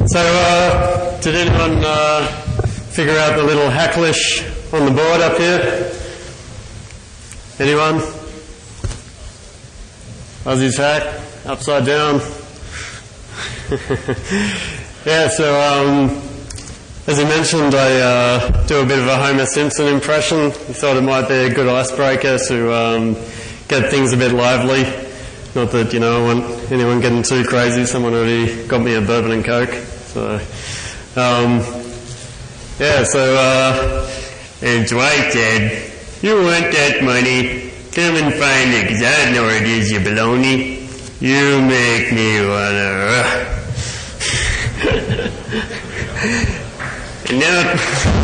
So, did anyone figure out the little Hacklish on the board up here? Anyone? Aussie's hack, upside down. Yeah, so as he mentioned, I do a bit of a Homer Simpson impression. He thought it might be a good icebreaker to get things a bit lively. Not that, you know, I want anyone getting too crazy. Someone already got me a bourbon and Coke. So, and Dwight said, "You want that money? Come and find it, 'cause I know where it is, you baloney. You make me wanna..." And now,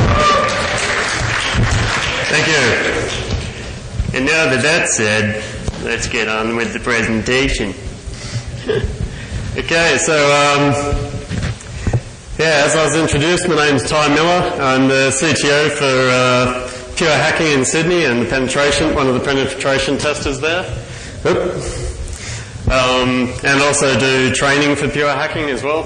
thank you. And now that that's said, let's get on with the presentation. Okay, so as I was introduced, my name's Ty Miller. I'm the CTO for Pure Hacking in Sydney and one of the penetration testers there. And also do training for Pure Hacking as well.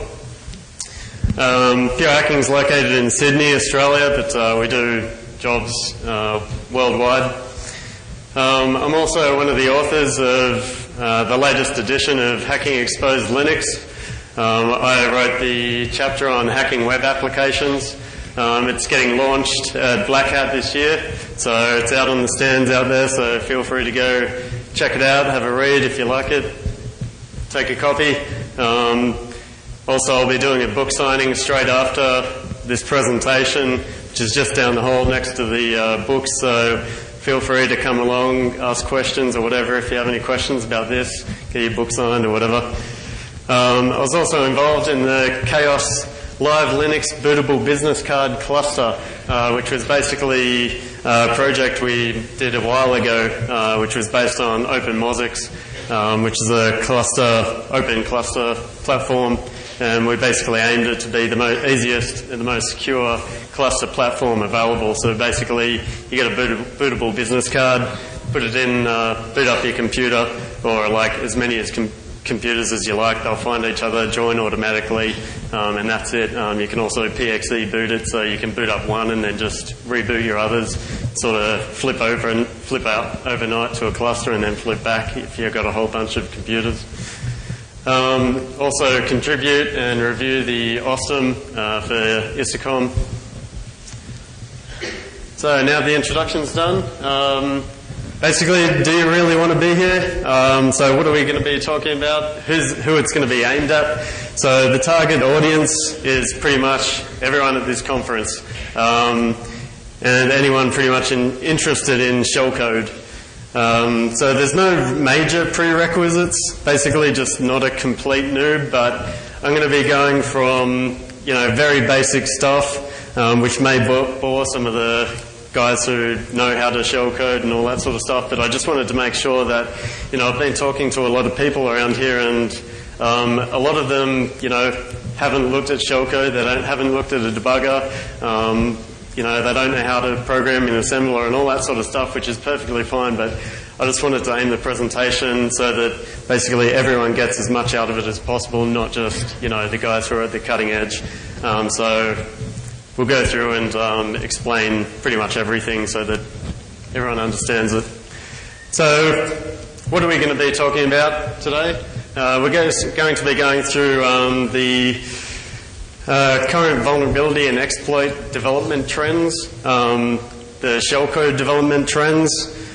Pure Hacking is located in Sydney, Australia, but we do jobs worldwide. I'm also one of the authors of the latest edition of Hacking Exposed Linux. I wrote the chapter on hacking web applications. It's getting launched at Black Hat this year, so it's out on the stands out there, so feel free to go check it out, have a read if you like it, take a copy. Also, I'll be doing a book signing straight after this presentation, which is just down the hall next to the books, so feel free to come along, ask questions or whatever. If you have any questions about this, get your book signed or whatever. I was also involved in the Chaos Live Linux Bootable Business Card Cluster, which was basically a project we did a while ago, which was based on OpenMozix, which is a open cluster platform. And we basically aimed it to be the easiest and the most secure cluster platform available. So basically, you get a bootable business card, put it in, boot up your computer, or like as many computers as you like. They'll find each other, join automatically, and that's it. You can also PXE boot it, so you can boot up one and then just reboot your others. Sort of flip out overnight to a cluster and then flip back if you've got a whole bunch of computers. Also contribute and review the OSTEM for ISACOM. So now the introduction's done. Basically, do you really want to be here? So what are we going to be talking about? Who it's going to be aimed at? So the target audience is pretty much everyone at this conference, and anyone pretty much interested in shellcode. So there's no major prerequisites, basically just not a complete noob, but I'm going to be going from, very basic stuff, which may bore some of the guys who know how to shellcode and all that sort of stuff, but I just wanted to make sure that, I've been talking to a lot of people around here and a lot of them, haven't looked at shellcode, they haven't looked at a debugger, they don't know how to program in assembler and all that sort of stuff, which is perfectly fine, but I just wanted to aim the presentation so that basically everyone gets as much out of it as possible, not just, the guys who are at the cutting edge. So we'll go through and explain pretty much everything so that everyone understands it. So what are we going to be talking about today? We're going to be going through the current vulnerability and exploit development trends, the shellcode development trends,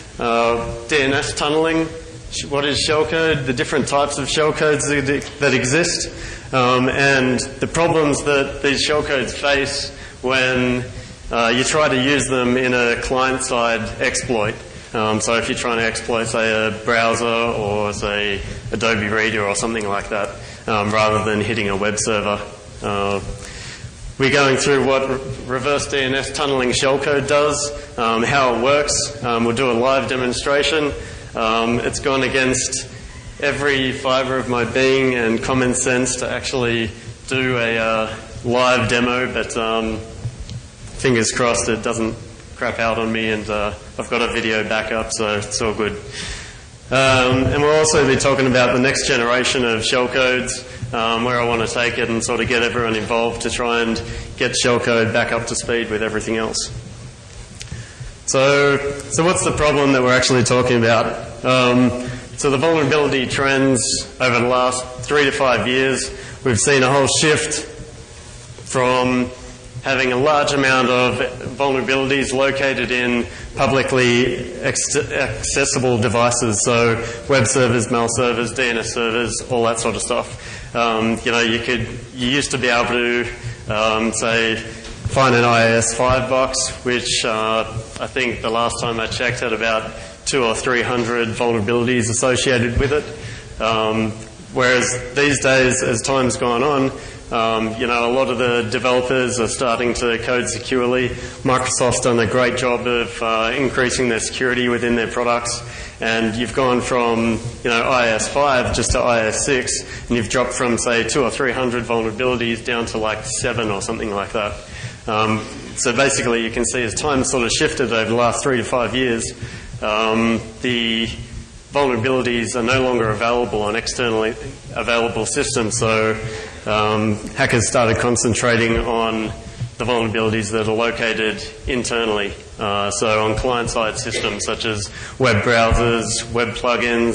DNS tunneling, what is shellcode, the different types of shellcodes that exist, and the problems that these shellcodes face when you try to use them in a client-side exploit. So if you're trying to exploit, say, a browser or, say, Adobe Reader or something like that, rather than hitting a web server. We're going through what reverse DNS tunneling shellcode does, how it works. We'll do a live demonstration. It's gone against every fibre of my being and common sense to actually do a live demo, but fingers crossed it doesn't crap out on me, and I've got a video backup, so it's all good. And we'll also be talking about the next generation of shellcodes, where I want to take it and sort of get everyone involved to try and get shellcode back up to speed with everything else. So what's the problem that we're actually talking about? So the vulnerability trends over the last 3 to 5 years, we've seen a whole shift from having a large amount of vulnerabilities located in publicly accessible devices, so web servers, mail servers, DNS servers, all that sort of stuff. You used to be able to, say, find an IIS-5 box, which I think the last time I checked had about 200 or 300 vulnerabilities associated with it. Whereas these days, as time's gone on, a lot of the developers are starting to code securely. Microsoft's done a great job of increasing their security within their products, and you've gone from IIS-5 just to IIS-6, and you've dropped from, say, 200 or 300 vulnerabilities down to like 7 or something like that. So basically, you can see as time sort of shifted over the last 3 to 5 years, the vulnerabilities are no longer available on externally available systems. So hackers started concentrating on the vulnerabilities that are located internally. So on client-side systems such as web browsers, web plugins,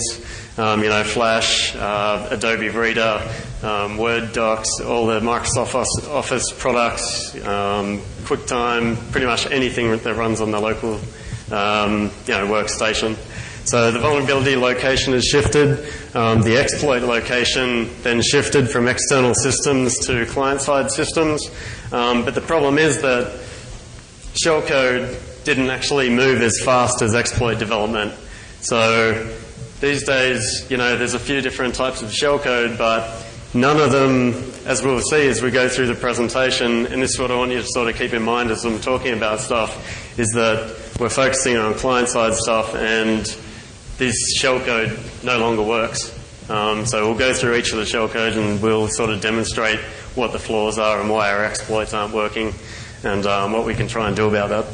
Flash, Adobe Reader, Word docs, all the Microsoft Office products, QuickTime, pretty much anything that runs on the local workstation. So the vulnerability location has shifted. The exploit location then shifted from external systems to client-side systems. But the problem is that shellcode didn't actually move as fast as exploit development. So these days, there's a few different types of shellcode, but none of them, as we'll see as we go through the presentation, and this is what I want you to sort of keep in mind as I'm talking about stuff, is that we're focusing on client-side stuff and this shellcode no longer works. So we'll go through each of the shellcodes and we'll sort of demonstrate what the flaws are and why our exploits aren't working and what we can try and do about that.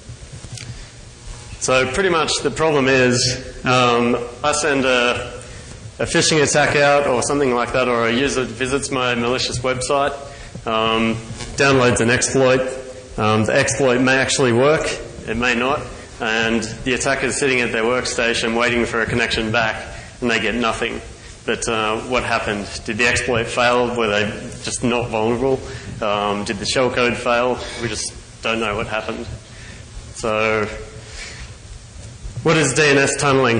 So pretty much the problem is I send a phishing attack out or something like that, or a user visits my malicious website, downloads an exploit. The exploit may actually work, it may not, and the attacker's sitting at their workstation waiting for a connection back and they get nothing. But what happened? Did the exploit fail? Were they just not vulnerable? Did the shellcode fail? We just don't know what happened. So what is DNS tunneling?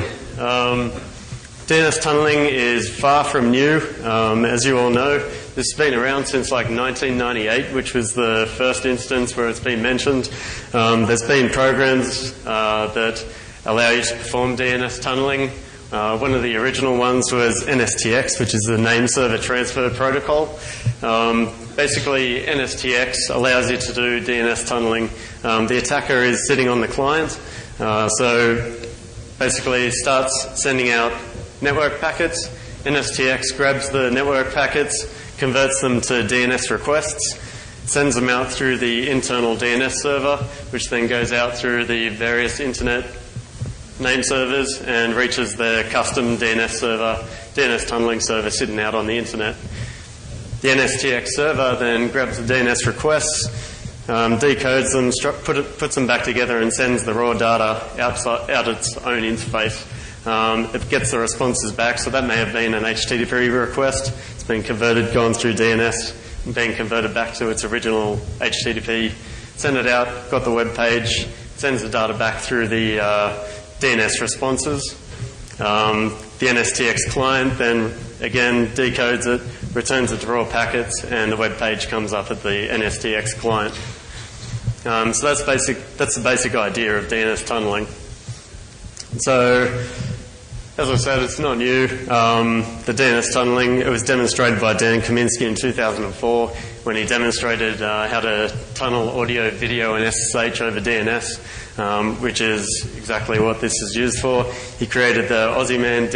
DNS tunneling is far from new. As you all know, this has been around since like 1998, which was the first instance where it's been mentioned. There's been programs that allow you to perform DNS tunneling. One of the original ones was NSTX, which is the Name Server Transfer Protocol. Basically, NSTX allows you to do DNS tunneling. The attacker is sitting on the client, so basically starts sending out network packets. NSTX grabs the network packets, converts them to DNS requests, sends them out through the internal DNS server, which then goes out through the various internet name servers and reaches the custom DNS server, DNS tunneling server sitting out on the internet. The NSTX server then grabs the DNS requests, decodes them, puts them back together and sends the raw data out its own interface. It gets the responses back, so that may have been an HTTP request. It's been converted, gone through DNS, and been converted back to its original HTTP. Send it out, got the web page, sends the data back through the DNS responses. The NSTX client then again decodes it, returns it to raw packets, and the web page comes up at the NSTX client. So that's the basic idea of DNS tunneling. So, as I said, it's not new. The DNS tunneling, it was demonstrated by Dan Kaminsky in 2004 when he demonstrated how to tunnel audio, video and SSH over DNS, which is exactly what this is used for. He created the Aussieman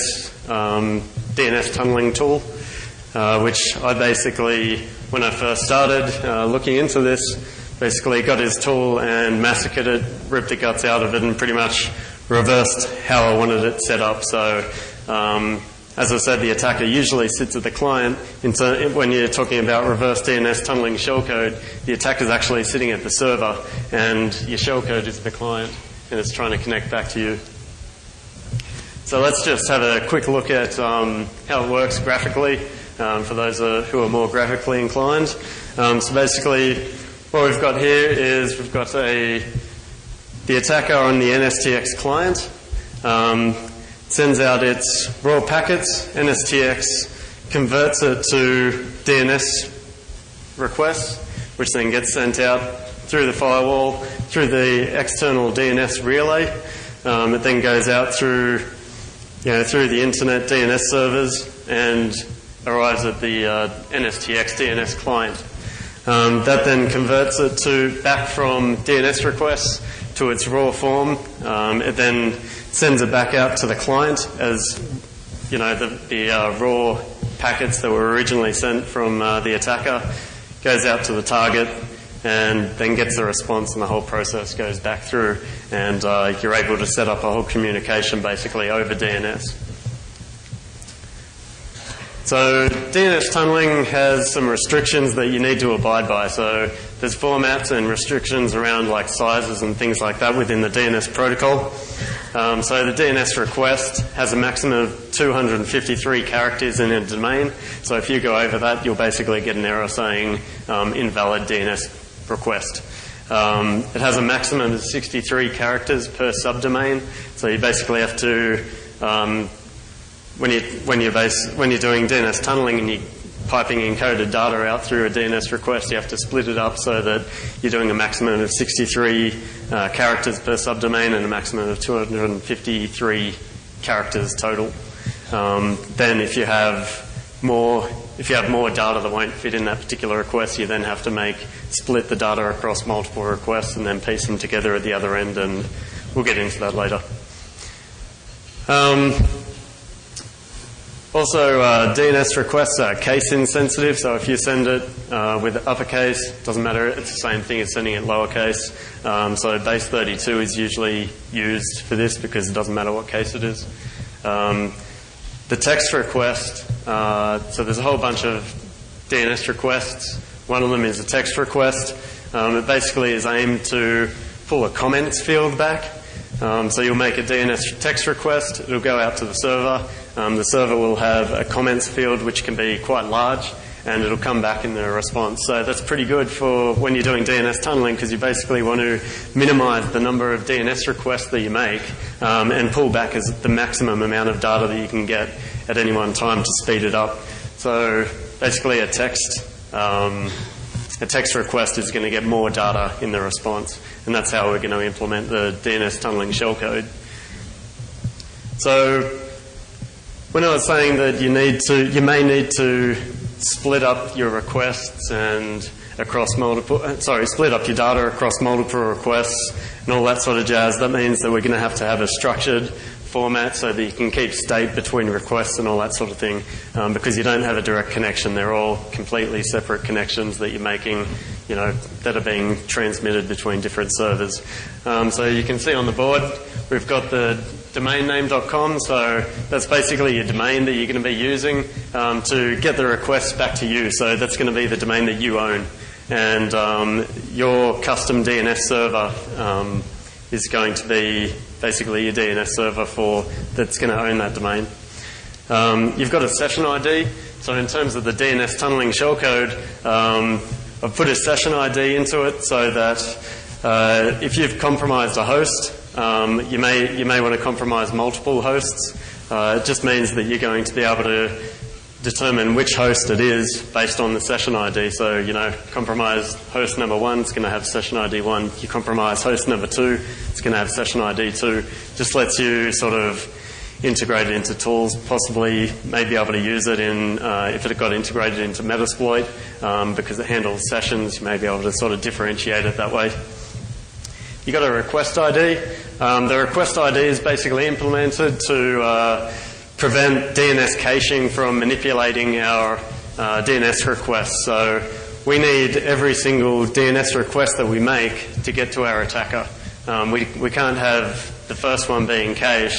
DNS tunneling tool, which I basically, when I first started looking into this, basically got his tool and massacred it, ripped the guts out of it and pretty much reversed how I wanted it set up. So as I said, the attacker usually sits at the client. When you're talking about reverse DNS tunneling shellcode, the attacker's actually sitting at the server, and your shellcode is the client, and it's trying to connect back to you. So let's just have a quick look at how it works graphically for those who are more graphically inclined. So basically, what we've got here is we've got the attacker on the NSTX client. Sends out its raw packets, NSTX converts it to DNS requests, which then gets sent out through the firewall, through the external DNS relay. It then goes out through the internet DNS servers and arrives at the NSTX DNS client. That then converts it back from DNS requests to its raw form. It then sends it back out to the client as, the raw packets that were originally sent from the attacker, goes out to the target, and then gets the response, and the whole process goes back through, and you're able to set up a whole communication basically over DNS. So DNS tunneling has some restrictions that you need to abide by. So there's formats and restrictions around like sizes and things like that within the DNS protocol. So the DNS request has a maximum of 253 characters in a domain. So if you go over that, you'll basically get an error saying invalid DNS request. It has a maximum of 63 characters per subdomain. So you basically have to when you're doing DNS tunneling and you're piping encoded data out through a DNS request, you have to split it up so that you're doing a maximum of 63 characters per subdomain and a maximum of 253 characters total. Then if you have more data that won't fit in that particular request, you then have to split the data across multiple requests and then piece them together at the other end, and we'll get into that later. Also, DNS requests are case insensitive, so if you send it with uppercase, doesn't matter, it's the same thing as sending it lowercase. So base 32 is usually used for this because it doesn't matter what case it is. The text request, so there's a whole bunch of DNS requests. One of them is a text request. It basically is aimed to pull a comments field back. So you'll make a DNS text request, it'll go out to the server. The server will have a comments field which can be quite large, and it'll come back in the response. So that's pretty good for when you're doing DNS tunneling, because you basically want to minimize the number of DNS requests that you make and pull back as the maximum amount of data that you can get at any one time to speed it up. So basically a text request is going to get more data in the response, and that's how we're going to implement the DNS tunneling shellcode. So when I was saying that you may need to split up your requests and split up your data across multiple requests and all that sort of jazz, that means that we're going to have a structured format so that you can keep state between requests and all that sort of thing, because you don't have a direct connection. They're all completely separate connections that you're making, that are being transmitted between different servers. So you can see on the board, we've got the domainname.com, so that's basically your domain that you're going to be using to get the requests back to you. So that's going to be the domain that you own. And your custom DNS server is going to be basically your DNS server that's going to own that domain. You've got a session ID. So in terms of the DNS tunneling shellcode, I've put a session ID into it so that if you've compromised a host, you may want to compromise multiple hosts. It just means that you're going to be able to determine which host it is based on the session ID. So, compromise host number 1, it's going to have session ID 1. You compromise host number 2, it's going to have session ID 2. Just lets you sort of integrate it into tools, possibly may be able to use it in, if it got integrated into Metasploit, because it handles sessions, you may be able to sort of differentiate it that way. You got a request ID. The request ID is basically implemented to prevent DNS caching from manipulating our DNS requests. So we need every single DNS request that we make to get to our attacker. We can't have the first one being cached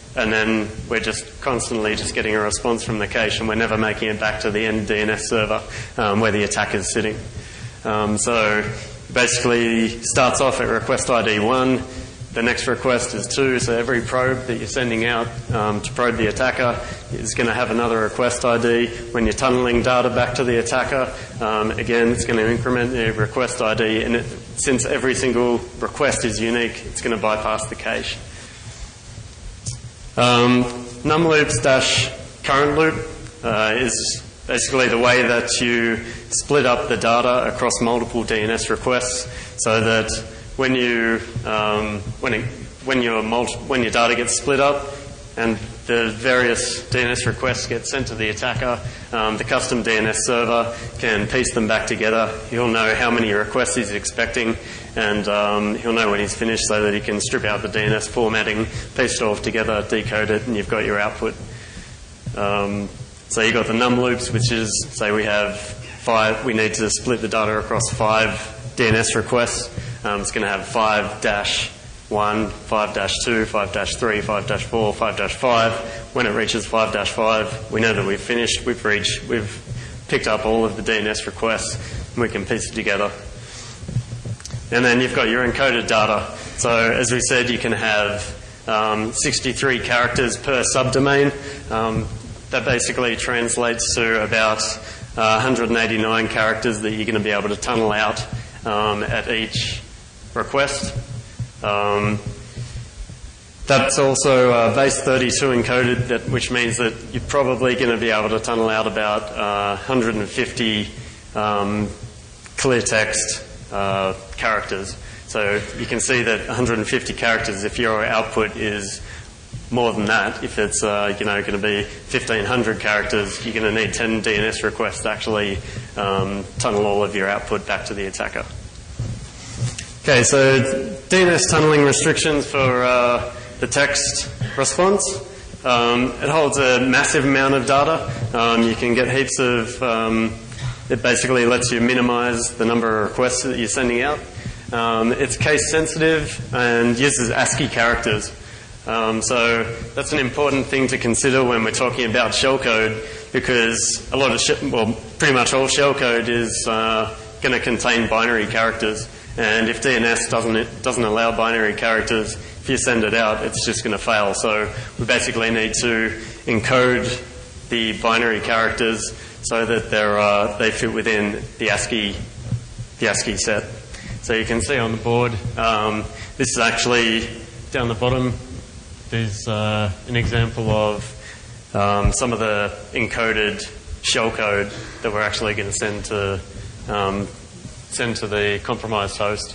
and then we're just constantly just getting a response from the cache, and we're never making it back to the end DNS server where the attacker's sitting. So basically starts off at request ID 1, the next request is 2, so every probe that you're sending out to probe the attacker is going to have another request ID. When you're tunneling data back to the attacker, again, it's going to increment the request ID, and since every single request is unique, it's going to bypass the cache. Numloops-current loop is basically the way that you split up the data across multiple DNS requests, so that when your data gets split up and the various DNS requests get sent to the attacker, the custom DNS server can piece them back together. He'll know how many requests he's expecting, and he'll know when he's finished, so that he can strip out the DNS formatting, piece it all together, decode it, and you've got your output. So you've got the num loops, which is, say we have 5, we need to split the data across 5 DNS requests. It's going to have 5-1, 5-2, 5-3, 5-4, 5-5. When it reaches 5-5, we know that we've finished, we've picked up all of the DNS requests, and we can piece it together. And then you've got your encoded data. So as we said, you can have 63 characters per subdomain. That basically translates to about 189 characters that you're going to be able to tunnel out at each request. That's also base 32 encoded, which means that you're probably going to be able to tunnel out about 150 clear text characters. So you can see that 150 characters, if your output is more than that, if it's going to be 1,500 characters, you're going to need 10 DNS requests to actually tunnel all of your output back to the attacker. Okay, so DNS tunneling restrictions for the text response. It holds a massive amount of data. You can get heaps of... it basically lets you minimize the number of requests that you're sending out. It's case sensitive and uses ASCII characters. So that's an important thing to consider when we're talking about shellcode, because a lot of pretty much all shellcode is going to contain binary characters, and if DNS doesn't allow binary characters, if you send it out, it's just going to fail. So we basically need to encode the binary characters so that they fit within the ASCII set. So you can see on the board, this is actually down the bottom. There's an example of some of the encoded shellcode that we're actually going to send to the compromised host.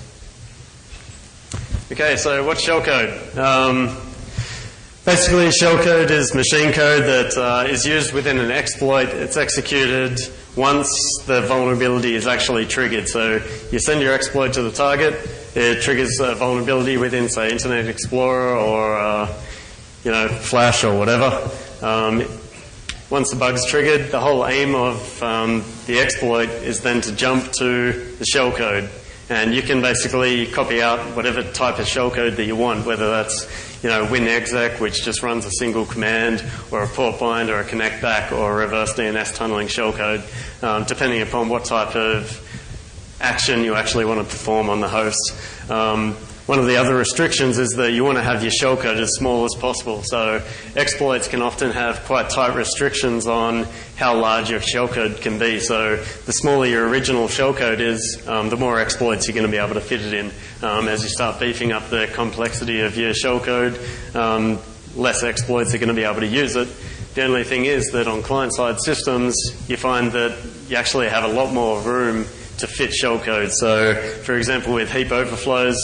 Okay, so what's shellcode? Basically, shellcode is machine code that is used within an exploit. It's executed once the vulnerability is actually triggered. So you send your exploit to the target, it triggers a vulnerability within, say, Internet Explorer or Flash or whatever. Once the bug's triggered, the whole aim of the exploit is then to jump to the shellcode. And you can basically copy out whatever type of shellcode that you want, whether that's winexec, which just runs a single command, or a port bind, or a connect back, or a reverse DNS tunneling shellcode, depending upon what type of action you actually want to perform on the host. One of the other restrictions is that you want to have your shellcode as small as possible. So exploits can often have quite tight restrictions on how large your shellcode can be. So the smaller your original shellcode is, the more exploits you're going to be able to fit it in. As you start beefing up the complexity of your shellcode, less exploits are going to be able to use it. The only thing is that on client-side systems, you find that you actually have a lot more room to fit shellcode. So, for example, with heap overflows,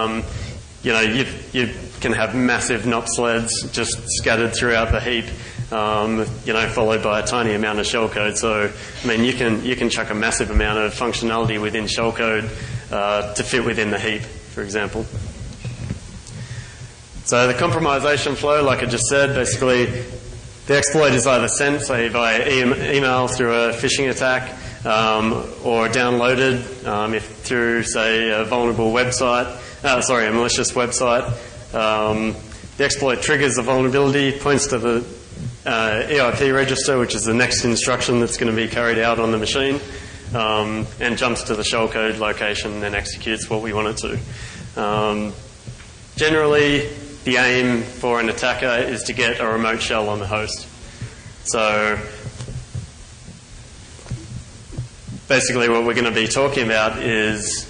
you can have massive NOP sleds just scattered throughout the heap, followed by a tiny amount of shellcode. So, I mean, you can chuck a massive amount of functionality within shellcode to fit within the heap, for example. So the compromisation flow, like I just said, basically the exploit is either sent, say, via email through a phishing attack, or downloaded if through, say, a vulnerable website, a malicious website. the exploit triggers the vulnerability, points to the EIP register, which is the next instruction that's going to be carried out on the machine, and jumps to the shellcode location and then executes what we want it to. Generally, the aim for an attacker is to get a remote shell on the host. So basically what we're going to be talking about is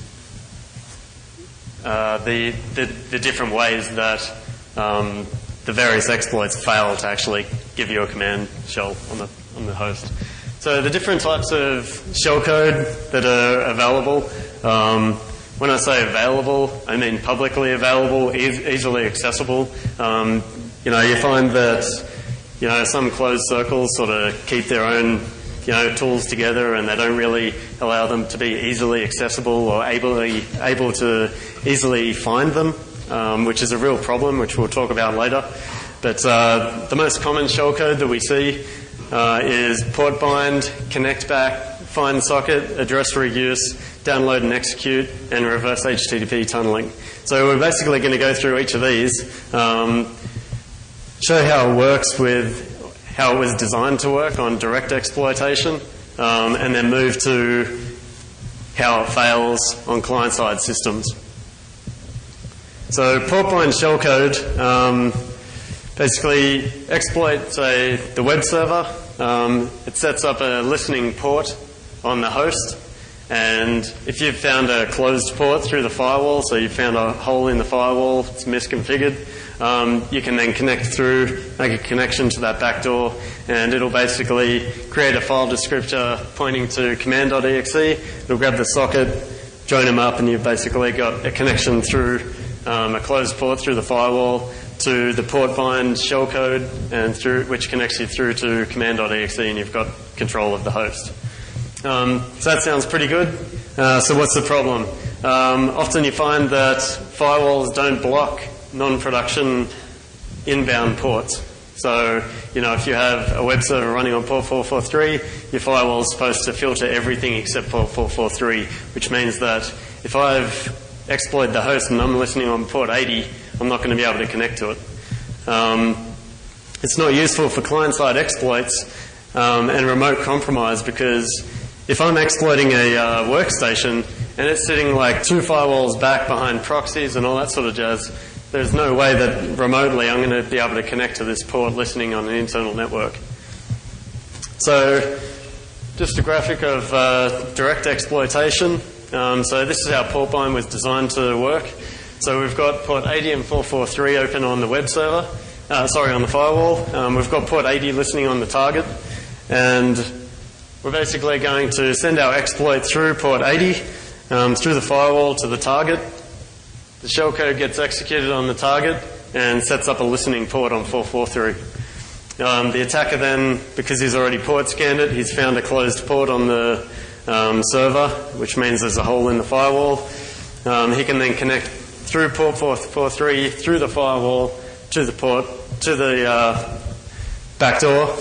the different ways that the various exploits fail to actually give you a command shell on the host. So the different types of shellcode that are available, when I say available, I mean publicly available, easily accessible. You find that some closed circles sort of keep their own tools together, and they don't really allow them to be easily accessible or able to easily find them, which is a real problem, which we'll talk about later. But the most common shellcode that we see is port bind, connect back, find socket, address reuse, download and execute, and reverse HTTP tunneling. So we're basically going to go through each of these, show how it works with how it was designed to work on direct exploitation, and then move to how it fails on client-side systems. So port bind shellcode basically exploits the web server. It sets up a listening port on the host, and if you've found a closed port through the firewall, so you've found a hole in the firewall, it's misconfigured, you can then connect through, make a connection to that backdoor, and it'll basically create a file descriptor pointing to command.exe. It'll grab the socket, join them up, and you've basically got a connection through a closed port through the firewall to the port bind shellcode, and which connects you through to command.exe, and you've got control of the host. So that sounds pretty good. So what's the problem? Often you find that firewalls don't block non-production inbound ports. So, if you have a web server running on port 443, your firewall is supposed to filter everything except port 443, which means that if I've exploited the host and I'm listening on port 80, I'm not going to be able to connect to it. It's not useful for client-side exploits and remote compromise, because if I'm exploiting a workstation and it's sitting like 2 firewalls back behind proxies and all that sort of jazz, there's no way that remotely I'm going to be able to connect to this port listening on an internal network. So just a graphic of direct exploitation. So this is how port bind was designed to work. So we've got port 80 and 443 open on the web server, on the firewall. We've got port 80 listening on the target, and we're basically going to send our exploit through port 80, through the firewall to the target. The shellcode gets executed on the target and sets up a listening port on 443. The attacker then, because he's already port scanned it, he's found a closed port on the server, which means there's a hole in the firewall. He can then connect through port 443, through the firewall, to the backdoor,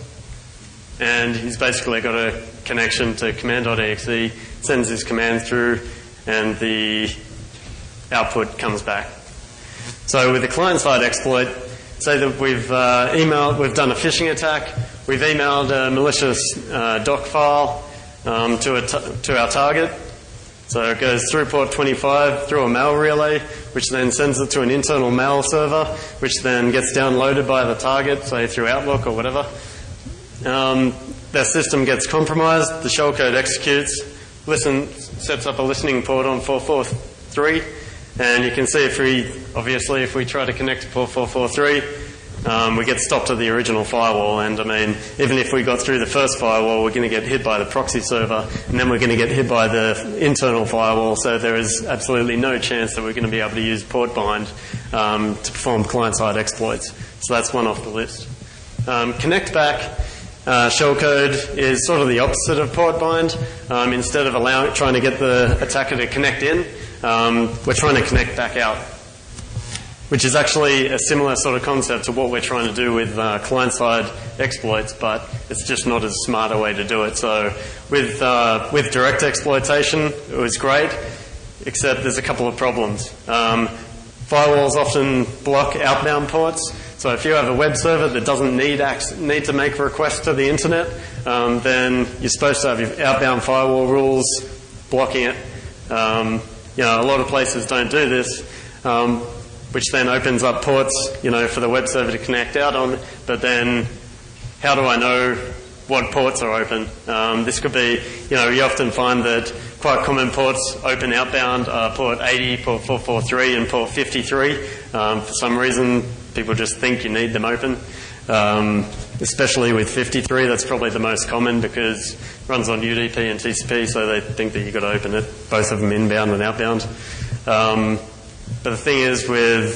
and he's basically got a connection to command.exe, sends his command through, and the output comes back. So with the client-side exploit, say that we've done a phishing attack, we've emailed a malicious doc file to our target. So it goes through port 25, through a mail relay, which then sends it to an internal mail server, which then gets downloaded by the target, say through Outlook or whatever. Their system gets compromised, the shellcode executes, sets up a listening port on 443, and you can see if we try to connect to port 443, we get stopped at the original firewall, and even if we got through the first firewall, we're going to get hit by the proxy server, and then we're going to get hit by the internal firewall, so there is absolutely no chance that we're going to be able to use port bind to perform client-side exploits. So that's one off the list. Connect back shellcode is sort of the opposite of port bind. Instead of trying to get the attacker to connect in, we're trying to connect back out, which is actually a similar sort of concept to what we're trying to do with client-side exploits, but it's just not as smart a way to do it. So with direct exploitation, it was great, except there's a couple of problems. Firewalls often block outbound ports. So if you have a web server that doesn't need to make a request to the internet, then you're supposed to have your outbound firewall rules blocking it. A lot of places don't do this, which then opens up ports, for the web server to connect out on. But then, how do I know what ports are open? This could be, you often find that quite common ports open outbound are port 80, port 443, and port 53. For some reason, people just think you need them open. Especially with 53, that's probably the most common because it runs on UDP and TCP, so they think that you've got to open it, both of them inbound and outbound. But the thing is,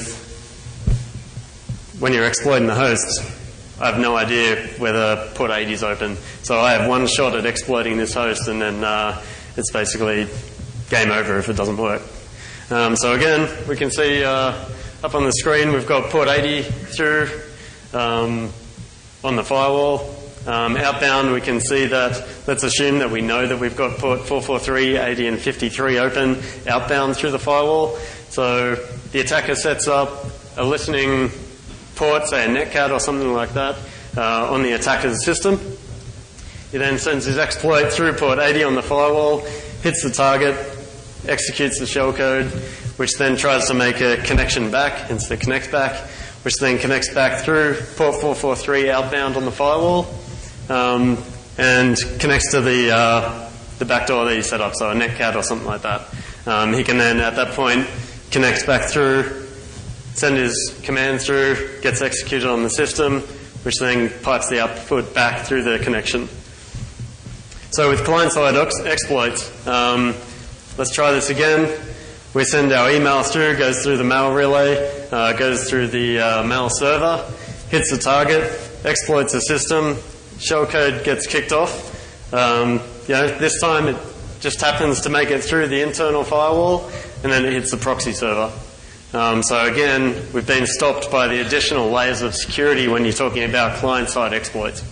when you're exploiting the host, I have no idea whether port 80 is open. So I have one shot at exploiting this host, and then it's basically game over if it doesn't work. So again, we can see up on the screen we've got port 80 through on the firewall. Outbound, we can see that, let's assume that we know that we've got port 443, 80 and 53 open outbound through the firewall. So the attacker sets up a listening port, say a netcat or something like that, on the attacker's system. He then sends his exploit through port 80 on the firewall, hits the target, executes the shellcode, which then tries to make a connection back, hence the connect back, which then connects back through port 443 outbound on the firewall, and connects to the backdoor that he set up, so a netcat or something like that. He can then, at that point, connect back through, send his command through, gets executed on the system, which then pipes the output back through the connection. So with client-side exploits, let's try this again. We send our email through, goes through the mail relay, goes through the mail server, hits the target, exploits the system, shellcode gets kicked off. This time it just happens to make it through the internal firewall, and then it hits the proxy server. So again, we've been stopped by the additional layers of security when you're talking about client-side exploits.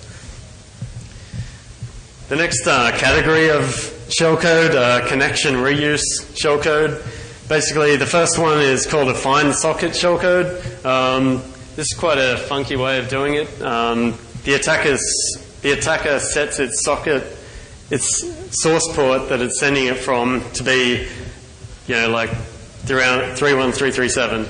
The next category of shellcode, connection reuse shellcode. Basically, the first one is called a find socket shellcode. This is quite a funky way of doing it. The attacker sets its socket, its source port that it's sending it from to be, like around 31337,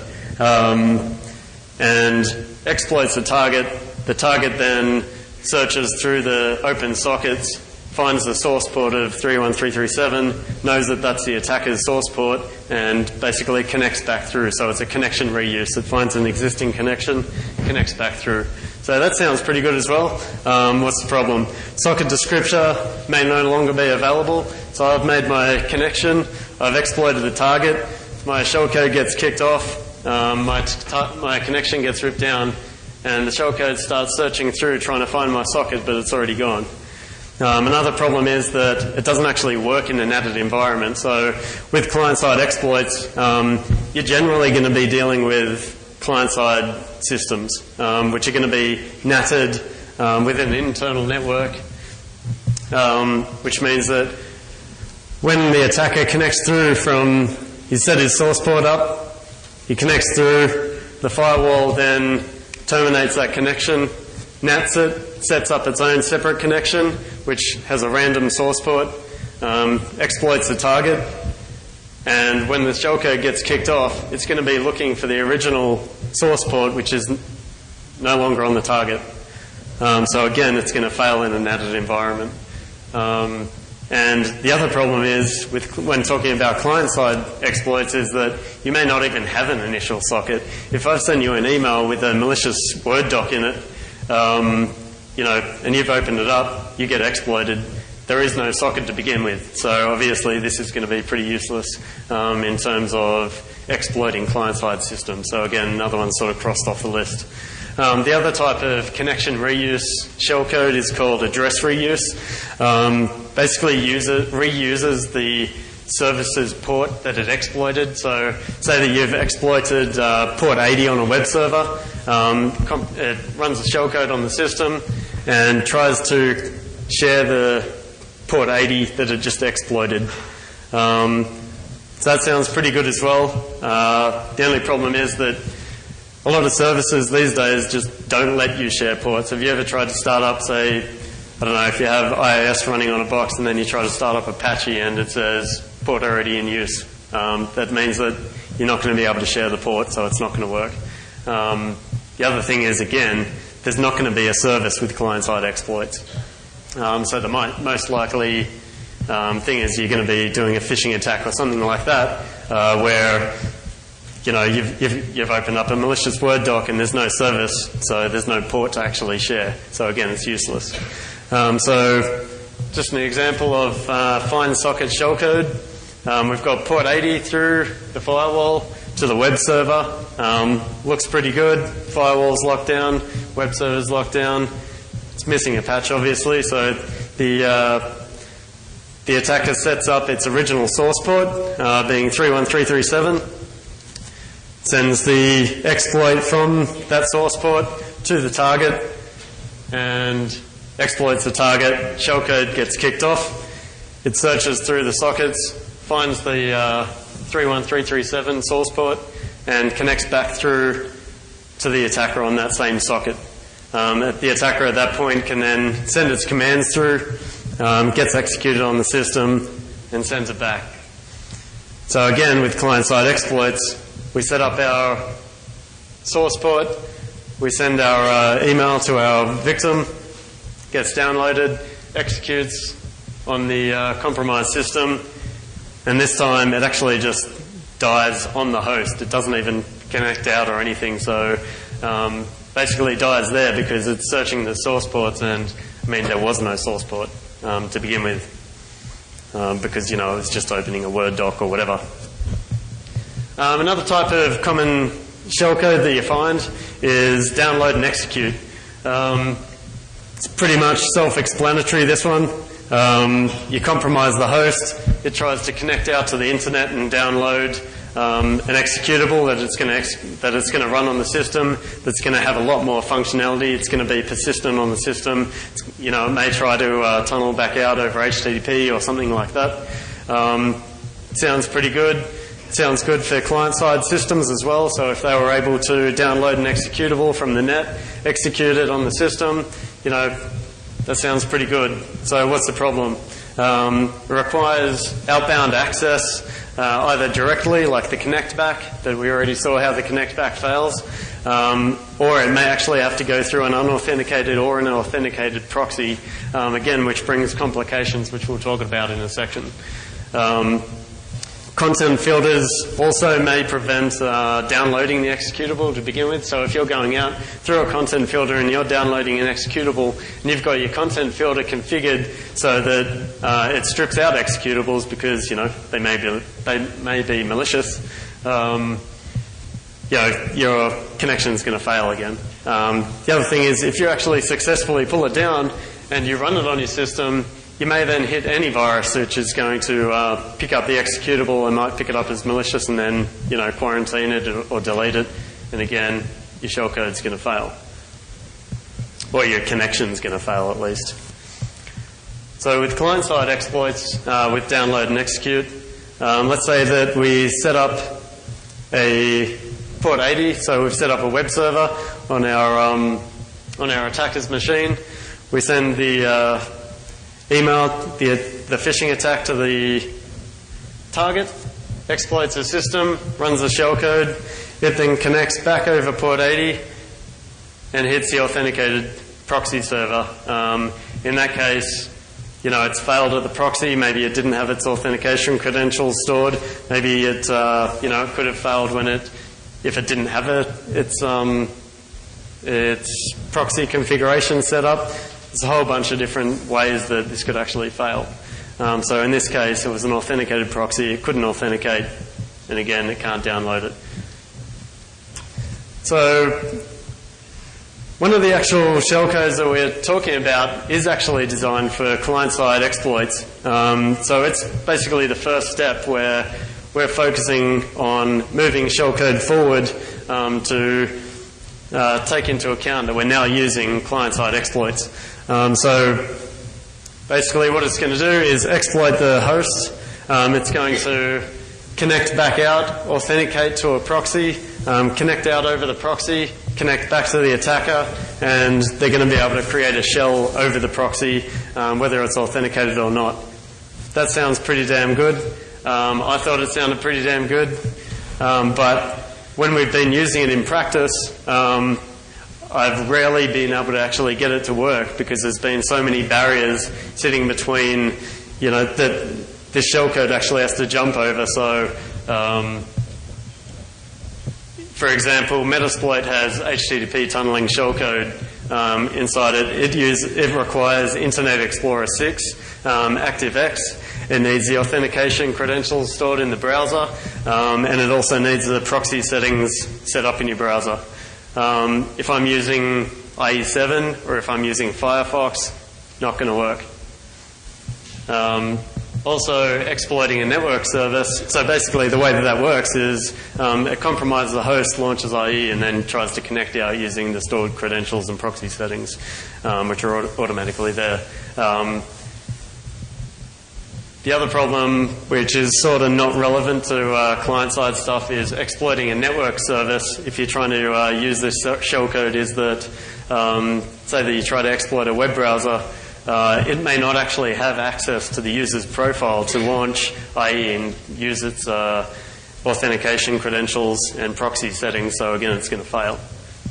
and exploits the target. The target then searches through the open sockets, finds the source port of 31337, knows that that's the attacker's source port, and basically connects back through. So it's a connection reuse. It finds an existing connection, connects back through. So that sounds pretty good as well. What's the problem? Socket descriptor may no longer be available. So I've made my connection, I've exploited the target, my shellcode gets kicked off, my connection gets ripped down, and the shellcode starts searching through trying to find my socket, but it's already gone. Another problem is that it doesn't actually work in a natted environment. So with client-side exploits, you're generally going to be dealing with client-side systems, which are going to be natted within an internal network, which means that when the attacker connects through from, he set his source port up, he connects through, the firewall then terminates that connection, nats it, sets up its own separate connection, which has a random source port, exploits the target, and when the shellcode gets kicked off, it's going to be looking for the original source port, which is no longer on the target. So again, it's going to fail in a natted environment. And the other problem is, when talking about client-side exploits, is that you may not even have an initial socket. If I send you an email with a malicious Word doc in it, and you've opened it up, you get exploited. There is no socket to begin with. So obviously this is going to be pretty useless in terms of exploiting client-side systems. So again, another one sort of crossed off the list. The other type of connection reuse shellcode is called address reuse. Basically reuses the service's port that it exploited. So say that you've exploited port 80 on a web server. It runs the shellcode on the system and tries to share the port 80 that it just exploited. So that sounds pretty good as well. The only problem is that a lot of services these days just don't let you share ports. Have you ever tried to start up, say, I don't know, if you have IIS running on a box and then you try to start up Apache and it says port already in use? That means that you're not going to be able to share the port, so it's not going to work. The other thing is, again, there's not going to be a service with client-side exploits. So the most likely thing is you're going to be doing a phishing attack or something like that, where you've opened up a malicious Word doc and there's no service, so there's no port to actually share. So again, it's useless. So just an example of fine socket shellcode. We've got port 80 through the firewall to the web server. Looks pretty good. Firewall's locked down, web server's locked down. It's missing a patch, obviously, so the attacker sets up its original source port, being 31337, sends the exploit from that source port to the target, and exploits the target. Shellcode gets kicked off. It searches through the sockets, finds the 31337 source port, and connects back through to the attacker on that same socket. The attacker at that point can then send its commands through, gets executed on the system, and sends it back. So again, with client-side exploits, we set up our source port, we send our email to our victim, gets downloaded, executes on the compromised system, and this time it actually just dies on the host. It doesn't even connect out or anything, so basically dies there because it's searching the source ports, and I mean there was no source port to begin with, because it was just opening a Word doc or whatever. Another type of common shellcode that you find is download and execute. It's pretty much self-explanatory, this one. You compromise the host, it tries to connect out to the internet and download an executable that it's going to run on the system, that's going to have a lot more functionality, it's going to be persistent on the system, it may try to tunnel back out over HTTP or something like that. It sounds pretty good. It sounds good for client-side systems as well, so if they were able to download an executable from the net, execute it on the system, that sounds pretty good. So what's the problem? It requires outbound access, either directly, like the connect back, that we already saw how the connect back fails, or it may actually have to go through an unauthenticated or an authenticated proxy, again, which brings complications, which we'll talk about in a section. Content filters also may prevent downloading the executable to begin with. So if you're going out through a content filter and you're downloading an executable and you've got your content filter configured so that it strips out executables because they may be malicious, your connection's going to fail again. The other thing is if you actually successfully pull it down and you run it on your system, you may then hit antivirus, which is going to pick up the executable and might pick it up as malicious and then, quarantine it or delete it. And again, your shellcode's going to fail. Or your connection's going to fail at least. So with client-side exploits, with download and execute, let's say that we set up a port 80, so we've set up a web server on our attacker's machine. We send the email, the phishing attack to the target, exploits the system, runs the shellcode, it then connects back over port 80 and hits the authenticated proxy server. In that case, it's failed at the proxy, maybe it didn't have its authentication credentials stored, maybe it could have failed if it didn't have its proxy configuration set up. There's a whole bunch of different ways that this could actually fail. So in this case, it was an authenticated proxy. It couldn't authenticate, and again, it can't download it. So one of the actual shellcodes that we're talking about is actually designed for client-side exploits. So it's basically the first step where we're focusing on moving shellcode forward to take into account that we're now using client-side exploits. So basically what it's going to do is exploit the host. It's going to connect back out, authenticate to a proxy, connect out over the proxy, connect back to the attacker, and they're going to be able to create a shell over the proxy, whether it's authenticated or not. That sounds pretty damn good. I thought it sounded pretty damn good, but when we've been using it in practice, I've rarely been able to actually get it to work because there's been so many barriers sitting between, that this shellcode actually has to jump over. So, for example, Metasploit has HTTP tunneling shellcode inside it. It requires Internet Explorer 6, ActiveX. It needs the authentication credentials stored in the browser, and it also needs the proxy settings set up in your browser. If I'm using IE7 or if I'm using Firefox, not going to work. Also, exploiting a network service. So basically the way that works is it compromises the host, launches IE, and then tries to connect out using the stored credentials and proxy settings, which are automatically there. The other problem, which is sort of not relevant to client-side stuff, is exploiting a network service. If you're trying to use this shellcode, is that, say that you try to exploit a web browser, it may not actually have access to the user's profile to launch IE and use its authentication credentials and proxy settings, so again, it's going to fail.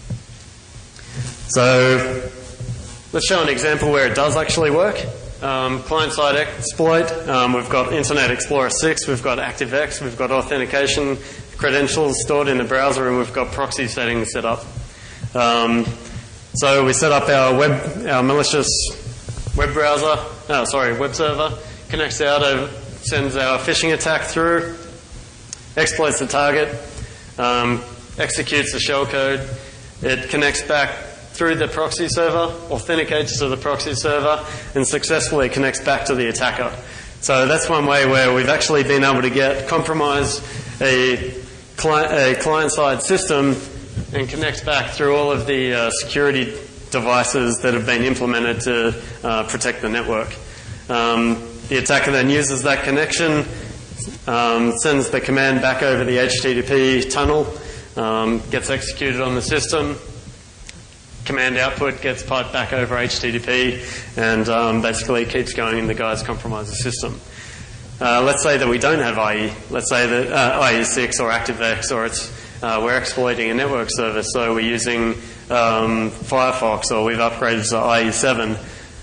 So let's show an example where it does actually work. Client-side exploit, we've got Internet Explorer 6, we've got ActiveX, we've got authentication credentials stored in the browser, and we've got proxy settings set up. So we set up our malicious web server, connects out, sends our phishing attack through, exploits the target, executes the shellcode, it connects back through the proxy server, authenticates to the proxy server, and successfully connects back to the attacker. So that's one way where we've actually been able to compromise a client-side system and connect back through all of the security devices that have been implemented to protect the network. The attacker then uses that connection, sends the command back over the HTTP tunnel, gets executed on the system, command output gets piped back over HTTP, and basically keeps going and the guys compromise the system. Let's say that we don't have IE. Let's say that IE6 or ActiveX, or we're exploiting a network service, so we're using Firefox, or we've upgraded to IE7.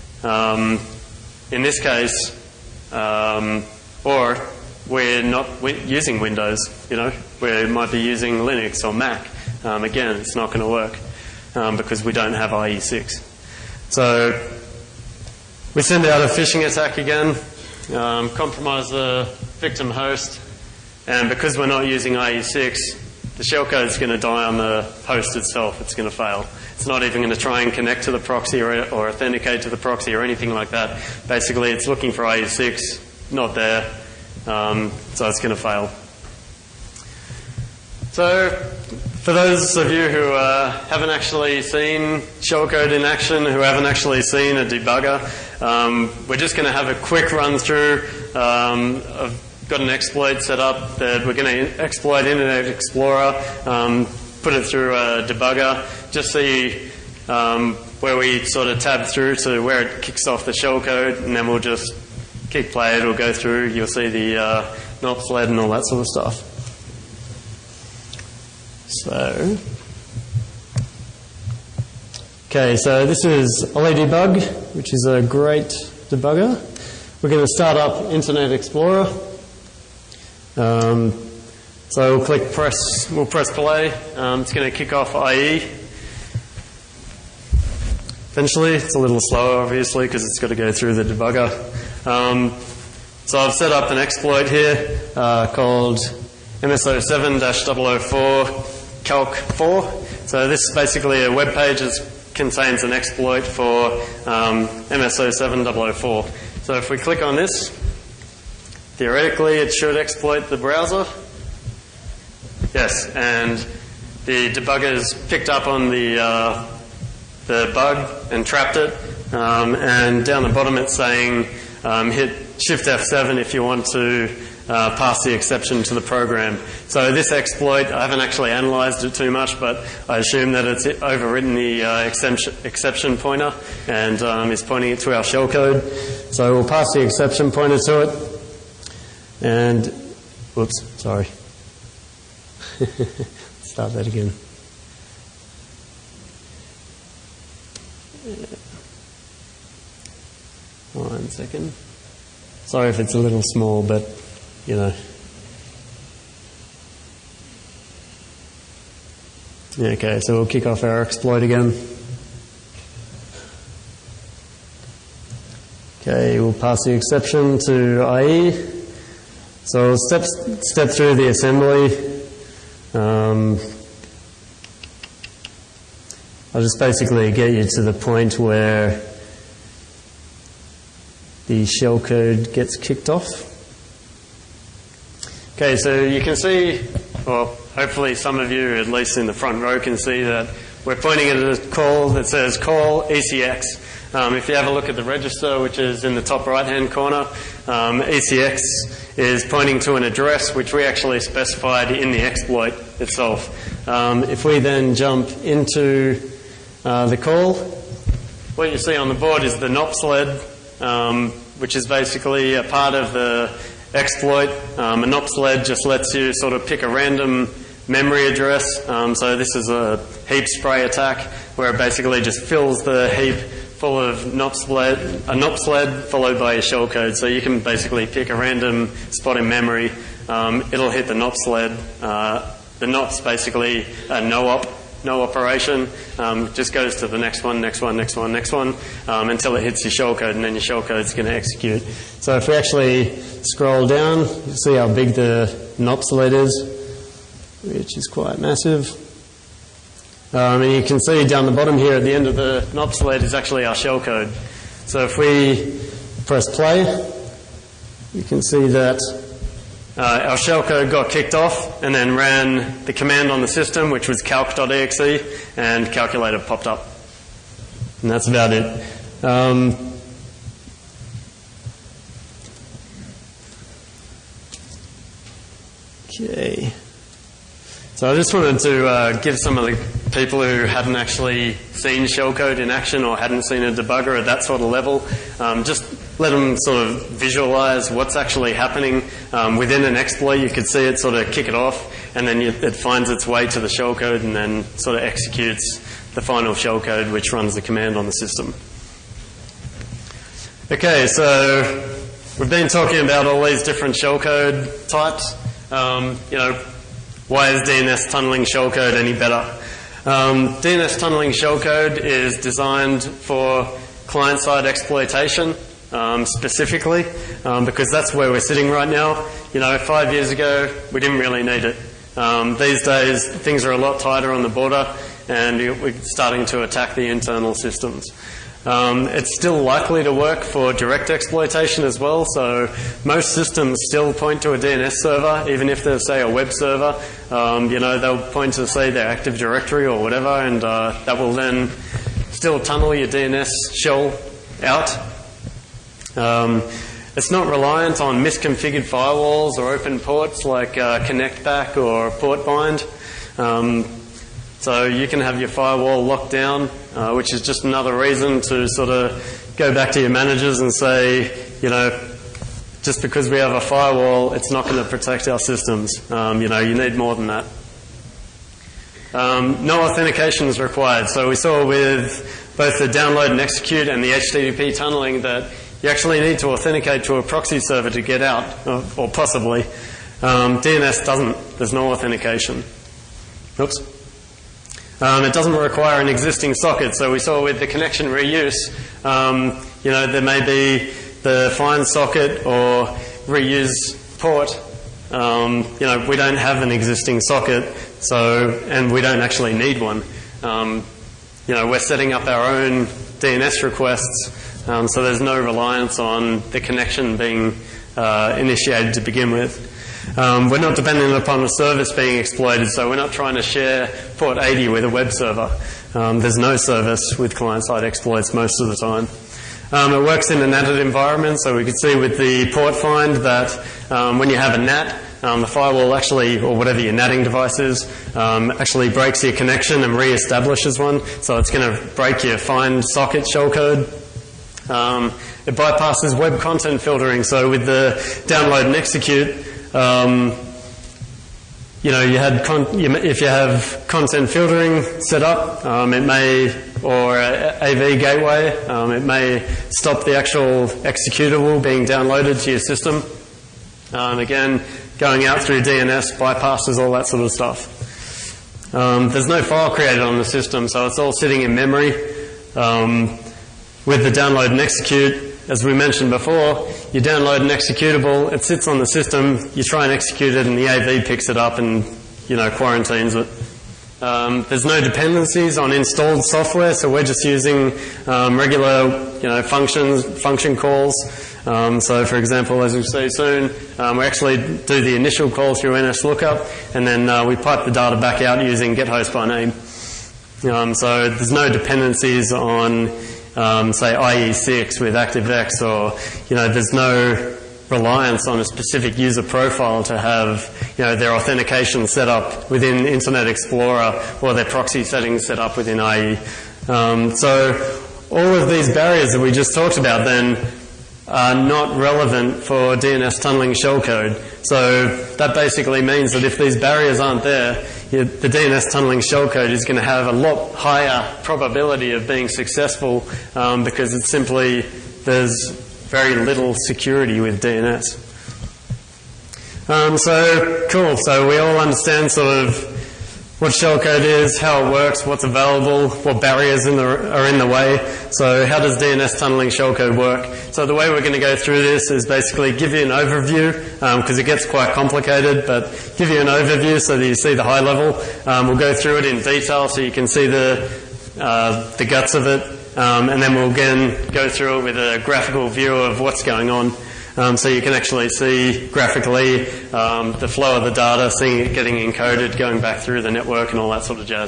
In this case, or we're not using Windows, we might be using Linux or Mac. Again, it's not going to work. Because we don't have IE6. So we send out a phishing attack again, compromise the victim host, and because we're not using IE6, the shellcode is going to die on the host itself. It's going to fail. It's not even going to try and connect to the proxy or authenticate to the proxy or anything like that. Basically, it's looking for IE6, not there, so it's going to fail. So for those of you who haven't actually seen shellcode in action, who haven't actually seen a debugger, we're just going to have a quick run through. I've got an exploit set up that we're going to exploit Internet Explorer, put it through a debugger, just see where we sort of tab through to where it kicks off the shellcode, and then we'll just keep play. It'll go through. You'll see the NOP sled and all that sort of stuff. So this is OllyDebug, which is a great debugger. We're going to start up Internet Explorer. So we'll press play. It's going to kick off IE. Eventually, it's a little slower, obviously, because it's got to go through the debugger. So I've set up an exploit here called MS07-004 Calc 4. So this is basically a web page that contains an exploit for MS07-004. So if we click on this, theoretically it should exploit the browser. Yes, and the debugger's picked up on the bug and trapped it. And down the bottom it's saying hit Shift F7 if you want to pass the exception to the program. So this exploit, I haven't actually analysed it too much, but I assume that it's overwritten the exception pointer and is pointing it to our shellcode. So we'll pass the exception pointer to it. And, whoops, sorry. Start that again. One second. Sorry if it's a little small, but, you know. Okay, so we'll kick off our exploit again. Okay, we'll pass the exception to IE. So we'll step through the assembly. I'll just basically get you to the point where the shellcode gets kicked off. Okay, so you can see, well, hopefully some of you, at least in the front row, can see that we're pointing at a call that says call ECX. If you have a look at the register, which is in the top right-hand corner, ECX is pointing to an address which we actually specified in the exploit itself. If we then jump into the call, what you see on the board is the NOP sled, which is basically a part of the exploit. A NOP sled just lets you sort of pick a random memory address. So this is a heap spray attack where it basically just fills the heap full of a NOP sled followed by a shellcode. So you can basically pick a random spot in memory. It'll hit the NOP sled. The NOP's basically a no-op operation. Just goes to the next one, until it hits your shellcode, and then your shellcode's going to execute. So if we actually scroll down, you'll see how big the NOP sled is, which is quite massive. And you can see down the bottom here at the end of the NOP sled is actually our shellcode. So if we press play, you can see that our shellcode got kicked off and then ran the command on the system, which was calc.exe, and calculator popped up. And that's about it. Okay. So I just wanted to give some of the people who hadn't actually seen shellcode in action or hadn't seen a debugger at that sort of level, just let them sort of visualize what's actually happening within an exploit. You could see it sort of kick it off, and then it finds its way to the shellcode and then sort of executes the final shellcode, which runs the command on the system. Okay, so we've been talking about all these different shellcode types. You know, why is DNS tunneling shellcode any better? DNS tunneling shellcode is designed for client-side exploitation, specifically, because that's where we're sitting right now. You know, 5 years ago, we didn't really need it. These days, things are a lot tighter on the border, and we're starting to attack the internal systems. It's still likely to work for direct exploitation as well, so most systems still point to a DNS server, even if they're, say, a web server. You know, they'll point to, say, their Active Directory or whatever, and that will then still tunnel your DNS shell out. It's not reliant on misconfigured firewalls or open ports like ConnectBack or PortBind. So you can have your firewall locked down, which is just another reason to sort of go back to your managers and say, you know, just because we have a firewall, it's not going to protect our systems. You know, you need more than that. No authentication is required. So we saw with both the download and execute and the HTTP tunneling that you actually need to authenticate to a proxy server to get out, or possibly. DNS doesn't. There's no authentication. Oops. It doesn't require an existing socket. So we saw with the connection reuse, you know, there may be the find socket or reuse port. You know, we don't have an existing socket, and we don't actually need one. You know, we're setting up our own DNS requests, so there's no reliance on the connection being initiated to begin with. We're not dependent upon a service being exploited, so we're not trying to share port 80 with a web server. There's no service with client-side exploits most of the time. It works in a NATed environment, so we could see with the port find that when you have a NAT, the firewall actually, or whatever your NATing device is, actually breaks your connection and re-establishes one. So it's going to break your find socket shellcode. It bypasses web content filtering. So with the download and execute, if you have content filtering set up, it may, or AV gateway, it may stop the actual executable being downloaded to your system. Again, going out through DNS bypasses all that sort of stuff. There's no file created on the system, so it's all sitting in memory. With the download and execute, as we mentioned before, you download an executable, it sits on the system, you try and execute it, and the AV picks it up and, quarantines it. There's no dependencies on installed software, so we're just using regular, function calls. So, for example, as we'll see soon, we actually do the initial call through NSLOOKUP, and then we pipe the data back out using getHost by name. So there's no dependencies on, say, IE6 with ActiveX, or there's no reliance on a specific user profile to have their authentication set up within Internet Explorer or their proxy settings set up within IE. So all of these barriers that we just talked about then are not relevant for DNS tunneling shellcode. So that basically means that if these barriers aren't there, the DNS tunneling shellcode is going to have a lot higher probability of being successful because it's simply, there's very little security with DNS. So cool, so we all understand sort of what shellcode is, how it works, what's available, what barriers are in the way. So how does DNS tunneling shellcode work? So the way we're going to go through this is basically give you an overview, because it gets quite complicated, but give you an overview so that you see the high level. We'll go through it in detail so you can see the guts of it, and then we'll again go through it with a graphical view of what's going on. So you can actually see graphically the flow of the data, seeing it getting encoded, going back through the network and all that sort of jazz.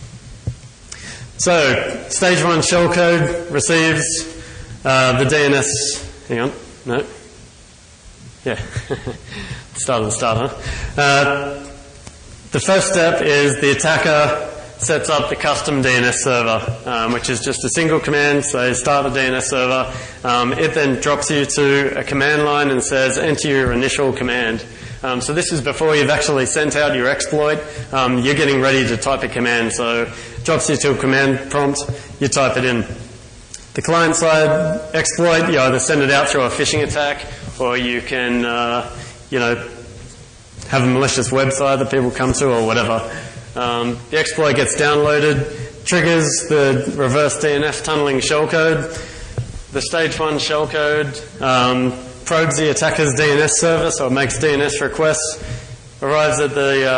So, stage 1 shellcode receives the DNS... Hang on, no. Yeah, start of the start, huh? The first step is the attacker sets up the custom DNS server, which is just a single command, so start the DNS server. It then drops you to a command line and says, enter your initial command. So this is before you've actually sent out your exploit. You're getting ready to type a command, so it drops you to a command prompt, you type it in. The client-side exploit, you either send it out through a phishing attack, or you can, have a malicious website that people come to, or whatever. The exploit gets downloaded, triggers the reverse DNS tunneling shellcode. The stage 1 shellcode probes the attacker's DNS server, so it makes DNS requests, arrives at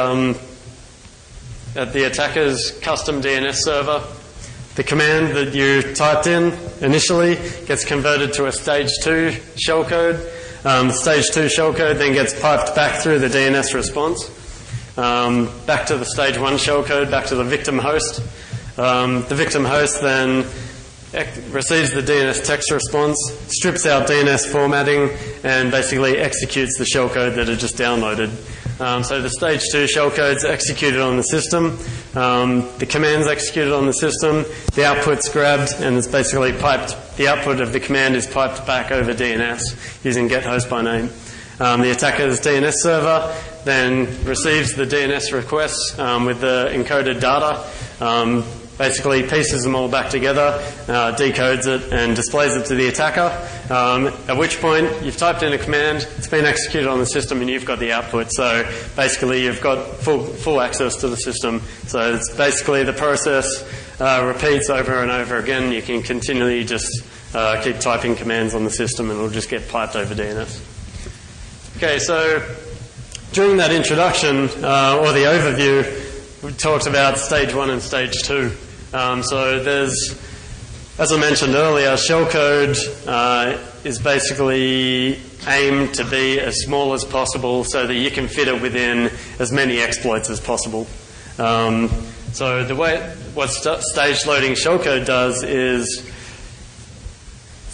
the attacker's custom DNS server. The command that you typed in initially gets converted to a stage 2 shellcode. The stage 2 shellcode then gets piped back through the DNS response. Back to the stage 1 shellcode, back to the victim host. The victim host then receives the DNS text response, strips out DNS formatting, and basically executes the shellcode that it just downloaded. So the stage 2 shellcode's executed on the system, the command's executed on the system, the output's grabbed, and it's basically piped. The output of the command is piped back over DNS using getHost by name. The attacker's DNS server then receives the DNS requests with the encoded data, basically pieces them all back together, decodes it and displays it to the attacker, at which point you've typed in a command, it's been executed on the system and you've got the output. So basically you've got full access to the system. So it's basically the process repeats over and over again. You can continually just keep typing commands on the system and it'll just get piped over DNS. Okay, so during that introduction, or the overview, we talked about stage 1 and stage 2. So there's, as I mentioned earlier, shellcode is basically aimed to be as small as possible so that you can fit it within as many exploits as possible. So the way, what stage loading shellcode does is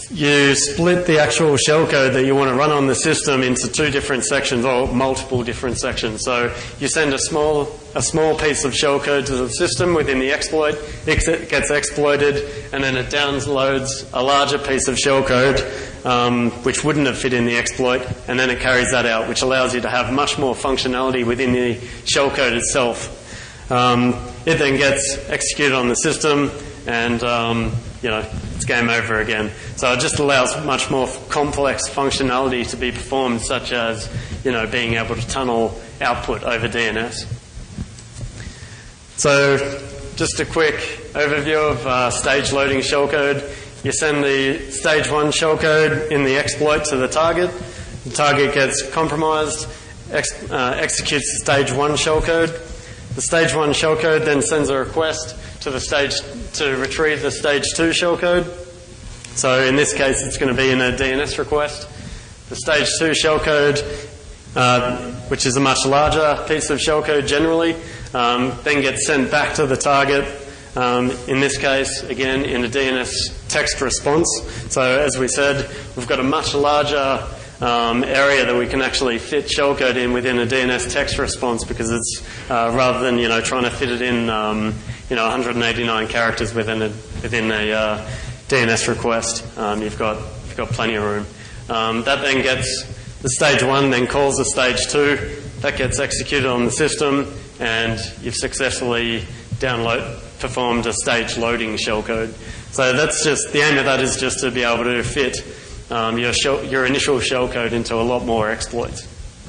you split the actual shellcode that you want to run on the system into two different sections or multiple different sections. So you send a small piece of shellcode to the system within the exploit, it gets exploited, and then it downloads a larger piece of shellcode which wouldn't have fit in the exploit, and then it carries that out, which allows you to have much more functionality within the shellcode itself. It then gets executed on the system, and it's game over again. So it just allows much more complex functionality to be performed, such as being able to tunnel output over DNS. So just a quick overview of stage loading shellcode. You send the stage 1 shellcode in the exploit to the target. The target gets compromised, executes the stage 1 shellcode. The stage 1 shellcode then sends a request to the stage to retrieve the stage 2 shellcode. So in this case, it's going to be in a DNS request. The stage 2 shellcode, which is a much larger piece of shellcode generally, then gets sent back to the target. In this case, again, in a DNS text response. So as we said, we've got a much larger area that we can actually fit shellcode in within a DNS text response, because it's rather than trying to fit it in 189 characters within a DNS request. You've got plenty of room. That then gets the stage 1, then calls the stage 2. That gets executed on the system, and you've successfully performed a stage loading shellcode. So that's just the aim of that, is just to be able to fit your initial shellcode into a lot more exploits.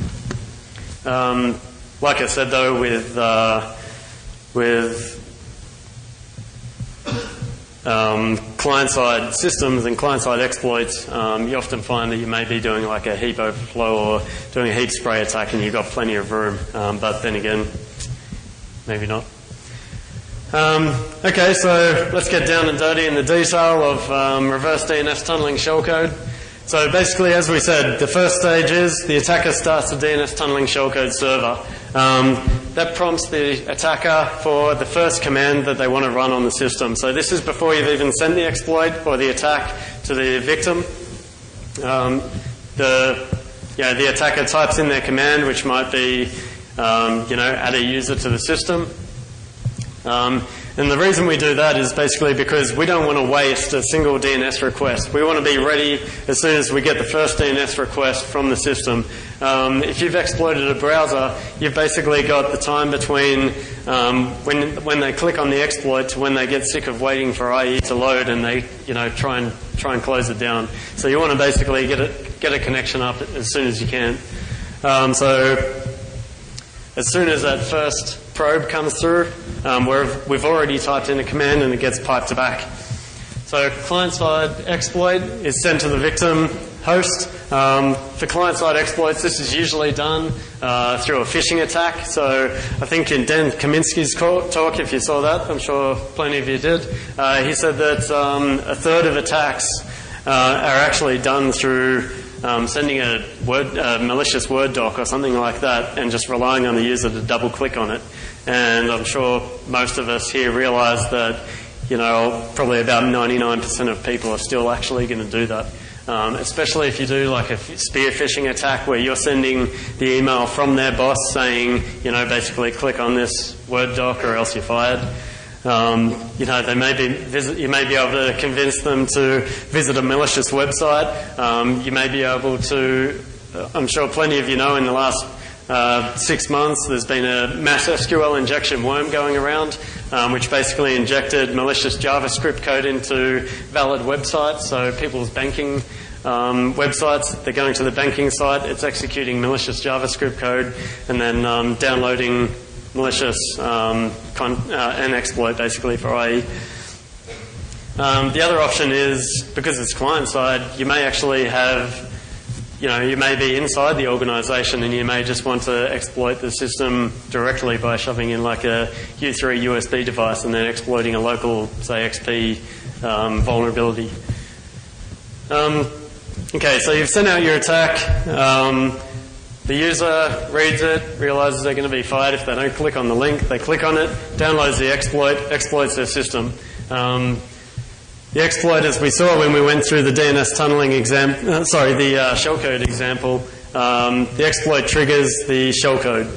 Like I said though, with client-side systems and client-side exploits, you often find that you may be doing like a heap overflow or doing a heap spray attack, and you've got plenty of room. But then again, maybe not. Okay, so let's get down and dirty in the detail of reverse DNS tunneling shellcode. So basically, as we said, the first stage is the attacker starts a DNS tunneling shellcode server. That prompts the attacker for the first command that they want to run on the system. So this is before you've even sent the exploit or the attack to the victim. The attacker types in their command, which might be, add a user to the system. And the reason we do that is basically because we don't want to waste a single DNS request. We want to be ready as soon as we get the first DNS request from the system. If you've exploited a browser, you've basically got the time between when they click on the exploit to when they get sick of waiting for IE to load, and they try and close it down. So you want to basically get a connection up as soon as you can. So as soon as that first probe comes through, we've already typed in a command and it gets piped back. So client-side exploit is sent to the victim host. For client-side exploits, this is usually done through a phishing attack. So I think in Dan Kaminsky's talk, if you saw that, I'm sure plenty of you did, he said that a third of attacks are actually done through sending a malicious Word doc or something like that, and just relying on the user to double click on it. And I'm sure most of us here realise that, probably about 99% of people are still actually going to do that. Especially if you do like a spear phishing attack where you're sending the email from their boss saying, basically click on this Word doc or else you're fired. They may be you may be able to convince them to visit a malicious website. You may be able to, I'm sure plenty of you know, in the last 6 months there's been a mass SQL injection worm going around, which basically injected malicious JavaScript code into valid websites. So people's banking websites, they're going to the banking site, it's executing malicious JavaScript code and then downloading malicious an exploit basically for IE. The other option is, because it's client-side, you may actually have, you may be inside the organisation and you may just want to exploit the system directly by shoving in like a U3 USB device and then exploiting a local, say, XP vulnerability. Okay, so you've sent out your attack. The user reads it, realises they're going to be fired if they don't click on the link. They click on it, downloads the exploit, exploits their system. The exploit, as we saw when we went through the DNS tunneling the shellcode example, the exploit triggers the shellcode.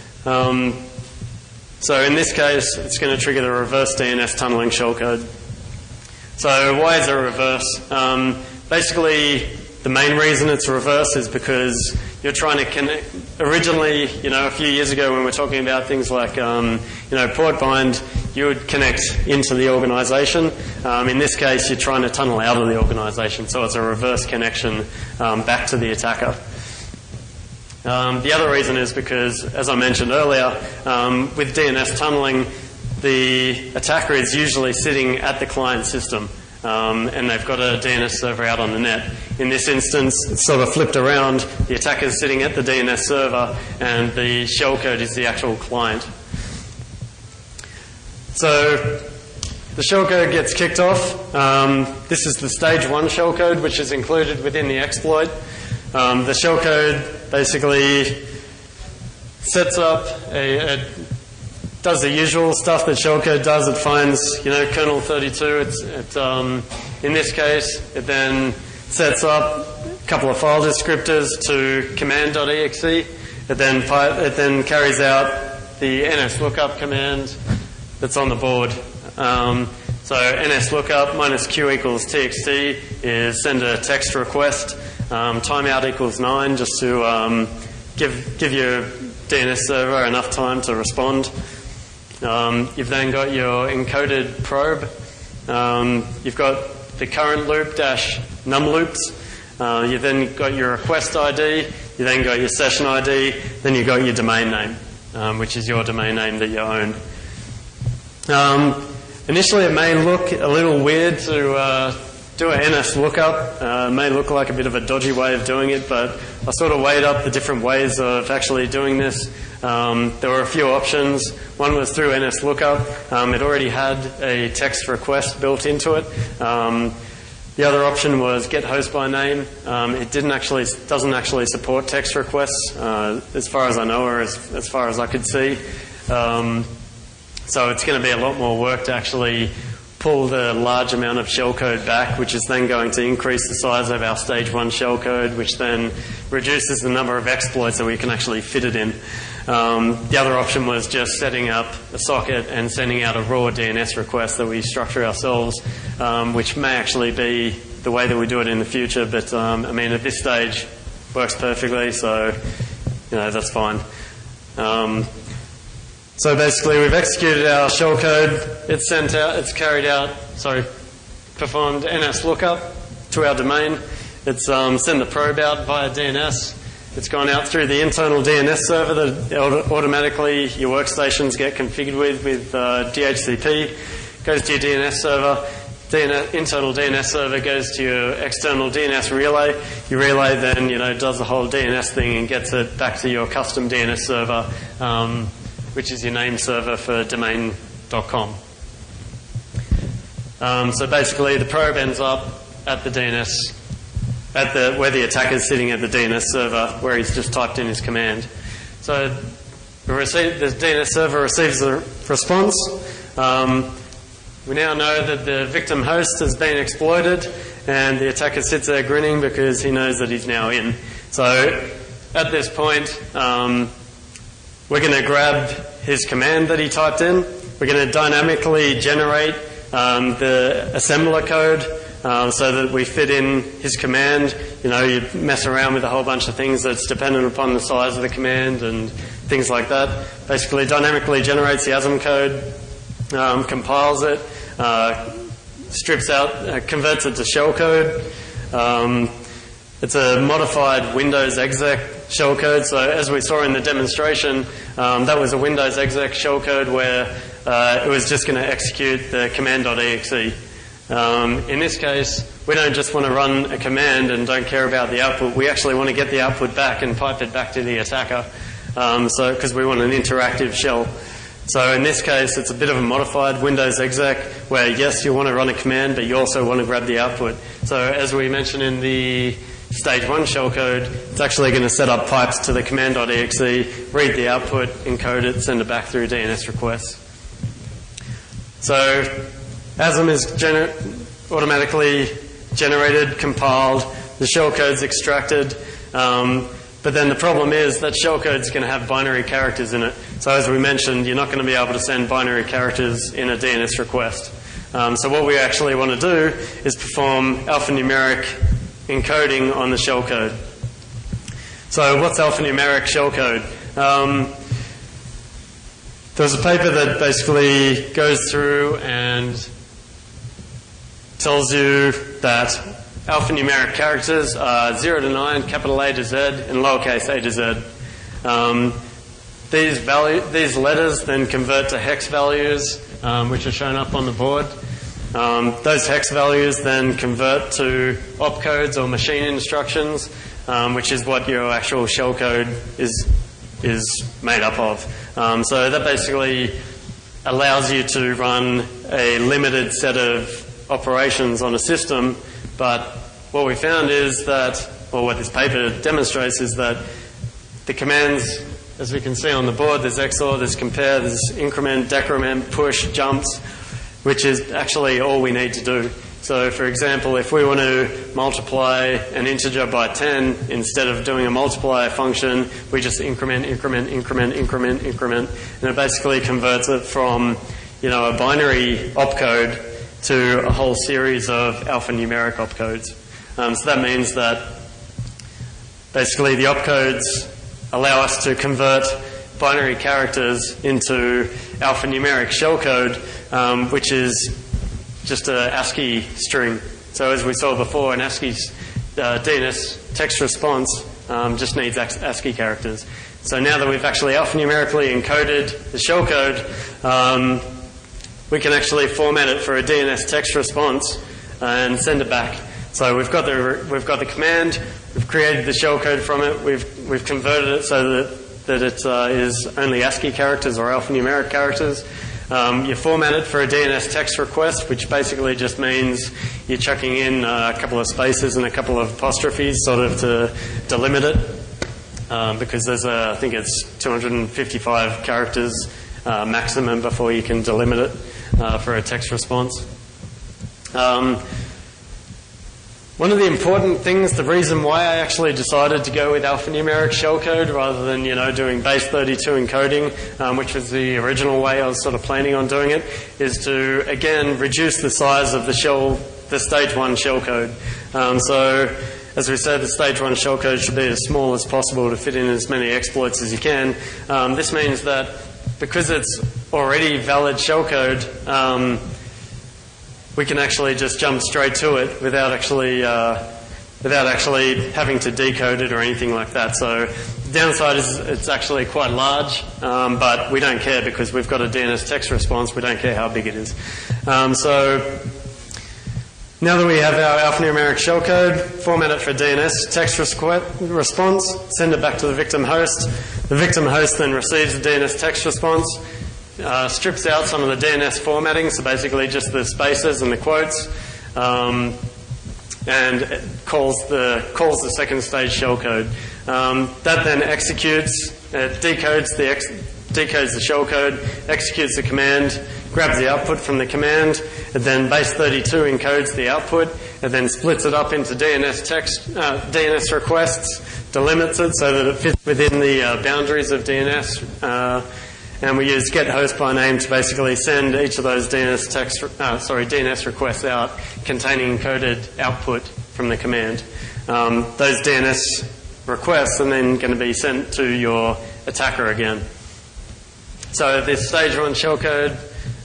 So in this case, it's going to trigger the reverse DNS tunneling shellcode. So why is it reverse? Basically, the main reason it's reverse is because you're trying to connect. Originally, a few years ago when we were talking about things like, port bind, you would connect into the organisation. In this case, you're trying to tunnel out of the organisation, so it's a reverse connection back to the attacker. The other reason is because, as I mentioned earlier, with DNS tunneling, the attacker is usually sitting at the client system, and they've got a DNS server out on the net. In this instance, it's sort of flipped around. The attacker's sitting at the DNS server, and the shellcode is the actual client. So the shellcode gets kicked off. This is the stage 1 shellcode, which is included within the exploit. The shellcode basically sets up does the usual stuff that shellcode does. It finds, kernel 32. In this case, it then sets up a couple of file descriptors to command.exe. It then carries out the NSLOOKUP command that's on the board. So NSLOOKUP minus Q equals TXT is send a text request. Timeout equals 9 just to give your DNS server enough time to respond. You've then got your encoded probe. You've got the current loop dash num loops. You've then got your request ID. You then got your session ID. Then you've got your domain name, which is your domain name that you own. Initially, it may look a little weird to do an NSLOOKUP. It may look like a bit of a dodgy way of doing it, but I sort of weighed up the different ways of actually doing this. There were a few options. One was through NSLOOKUP. It already had a text request built into it. The other option was get host by name. It doesn't actually support text requests, as far as I know, or as far as I could see. So it's going to be a lot more work to actually pull the large amount of shellcode back, which is then going to increase the size of our stage 1 shellcode, which then reduces the number of exploits that we can actually fit it in. The other option was just setting up a socket and sending out a raw DNS request that we structure ourselves, which may actually be the way that we do it in the future, but at this stage works perfectly, so that's fine. So basically, we've executed our shellcode. It's performed NSLOOKUP to our domain. It's sent the probe out via DNS. It's gone out through the internal DNS server that automatically your workstations get configured with DHCP. Goes to your DNS server. Internal DNS server goes to your external DNS relay. Your relay then, does the whole DNS thing and gets it back to your custom DNS server, which is your name server for domain.com. So basically, the probe ends up at the DNS, where the attacker's sitting at the DNS server, where he's just typed in his command. So the DNS server receives a response. We now know that the victim host has been exploited, and the attacker sits there grinning because he knows that he's now in. So at this point, we're going to grab his command that he typed in. We're going to dynamically generate the assembler code so that we fit in his command. You mess around with a whole bunch of things that's dependent upon the size of the command and things like that. Basically, dynamically generates the ASM code, compiles it, strips out, converts it to shellcode. It's a modified Windows exec shellcode. So as we saw in the demonstration, that was a Windows exec shellcode where it was just going to execute the command.exe. In this case, we don't just want to run a command and don't care about the output. We actually want to get the output back and pipe it back to the attacker, because we want an interactive shell. So in this case, it's a bit of a modified Windows exec where, yes, you want to run a command, but you also want to grab the output. So as we mentioned in the stage 1 shellcode, it's actually going to set up pipes to the command.exe, read the output, encode it, send it back through DNS requests. So ASM is automatically generated, compiled, the shellcode's extracted, but then the problem is that shellcode's going to have binary characters in it. So as we mentioned, you're not going to be able to send binary characters in a DNS request. So what we actually want to do is perform alphanumeric encoding on the shellcode. So what's alphanumeric shellcode? There's a paper that basically goes through and tells you that alphanumeric characters are 0 to 9, capital A to Z, and lowercase a to Z. These letters then convert to hex values, which are shown up on the board. Those hex values then convert to opcodes or machine instructions, which is what your actual shellcode is made up of. So that basically allows you to run a limited set of operations on a system, but what we found is that, or what this paper demonstrates, is that the commands, as we can see on the board, there's XOR, there's compare, there's increment, decrement, push, jumps, which is actually all we need to do. So for example, if we want to multiply an integer by 10, instead of doing a multiplier function, we just increment, increment, increment, increment, increment, and it basically converts it from, a binary opcode to a whole series of alphanumeric opcodes. So that means that basically the opcodes allow us to convert binary characters into alphanumeric shellcode, which is just an ASCII string. So as we saw before, an ASCII DNS text response just needs ASCII characters. So now that we've actually alphanumerically encoded the shellcode, we can actually format it for a DNS text response and send it back. So we've got the command, we've created the shellcode from it, we've converted it so that it is only ASCII characters or alphanumeric characters. You format it for a DNS text request, which basically just means you're chucking in a couple of spaces and a couple of apostrophes sort of to delimit it, because there's I think it's 255 characters maximum before you can delimit it for a text response. One of the important things, the reason why I actually decided to go with alphanumeric shellcode rather than, doing base 32 encoding, which was the original way I was sort of planning on doing it, is to, again, reduce the size of the stage 1 shellcode. So, as we said, the stage 1 shellcode should be as small as possible to fit in as many exploits as you can. This means that because it's already valid shellcode, we can actually just jump straight to it without actually having to decode it or anything like that. So the downside is it's actually quite large, but we don't care because we've got a DNS text response. We don't care how big it is. So now that we have our alphanumeric shellcode, format it for DNS text response, send it back to the victim host. The victim host then receives the DNS text response, strips out some of the DNS formatting, so basically just the spaces and the quotes, and calls the second stage shellcode. That then executes, decodes the shellcode, executes the command, grabs the output from the command, and then base 32 encodes the output, and then splits it up into DNS requests, delimits it so that it fits within the boundaries of DNS. And we use getHostByName to basically send each of those DNS requests out containing encoded output from the command. Those DNS requests are then going to be sent to your attacker again. So this stage 1 shellcode,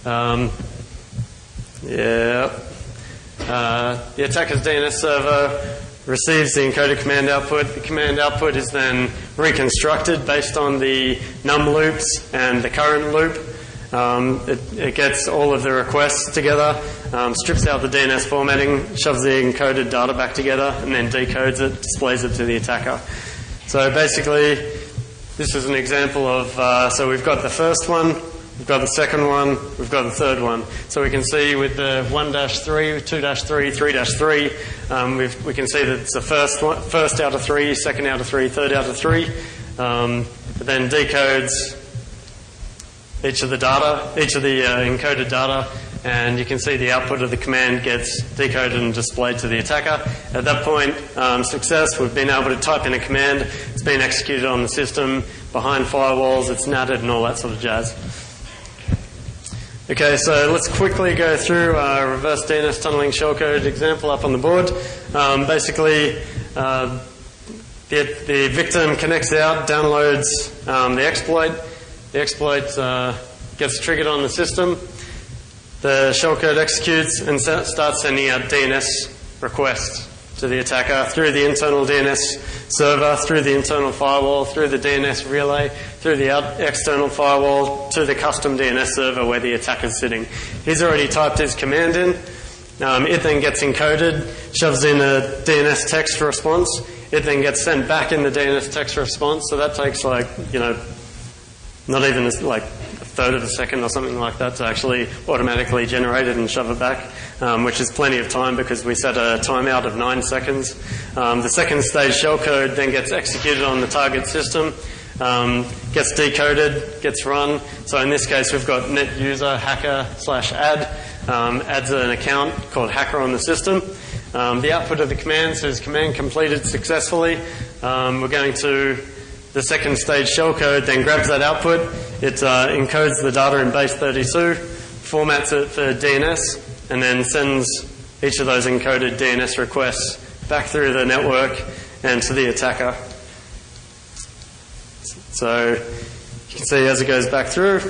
the attacker's DNS server receives the encoded command output. The command output is then reconstructed based on the num loops and the current loop. It gets all of the requests together, strips out the DNS formatting, shoves the encoded data back together, and then decodes it, displays it to the attacker. So basically, this is an example of, so we've got the first one, we've got the second one, we've got the third one. So we can see with the 1-3, 2-3, 3-3, we can see that it's the first out of 3, second out of 3, third out of 3. It then decodes each of the encoded data, and you can see the output of the command gets decoded and displayed to the attacker. At that point, success, we've been able to type in a command, it's been executed on the system, behind firewalls, it's natted and all that sort of jazz. Okay, so let's quickly go through our reverse DNS tunneling shellcode example up on the board. Basically, the victim connects out, downloads the exploit. The exploit gets triggered on the system. The shellcode executes and starts sending out DNS requests to the attacker through the internal DNS server, through the internal firewall, through the DNS relay, through the external firewall to the custom DNS server where the attacker's sitting. He's already typed his command in. It then gets encoded, shoves in a DNS text response. It then gets sent back in the DNS text response. So that takes not even like a third of a second or something like that to actually automatically generate it and shove it back, which is plenty of time because we set a timeout of 9 seconds. The second stage shellcode then gets executed on the target system, gets decoded, gets run. So in this case, we've got net user hacker/add, adds an account called hacker on the system. The output of the command says command completed successfully. We're going to the second stage shellcode, then grabs that output. It encodes the data in base 32, formats it for DNS, and then sends each of those encoded DNS requests back through the network and to the attacker. So you can see as it goes back through.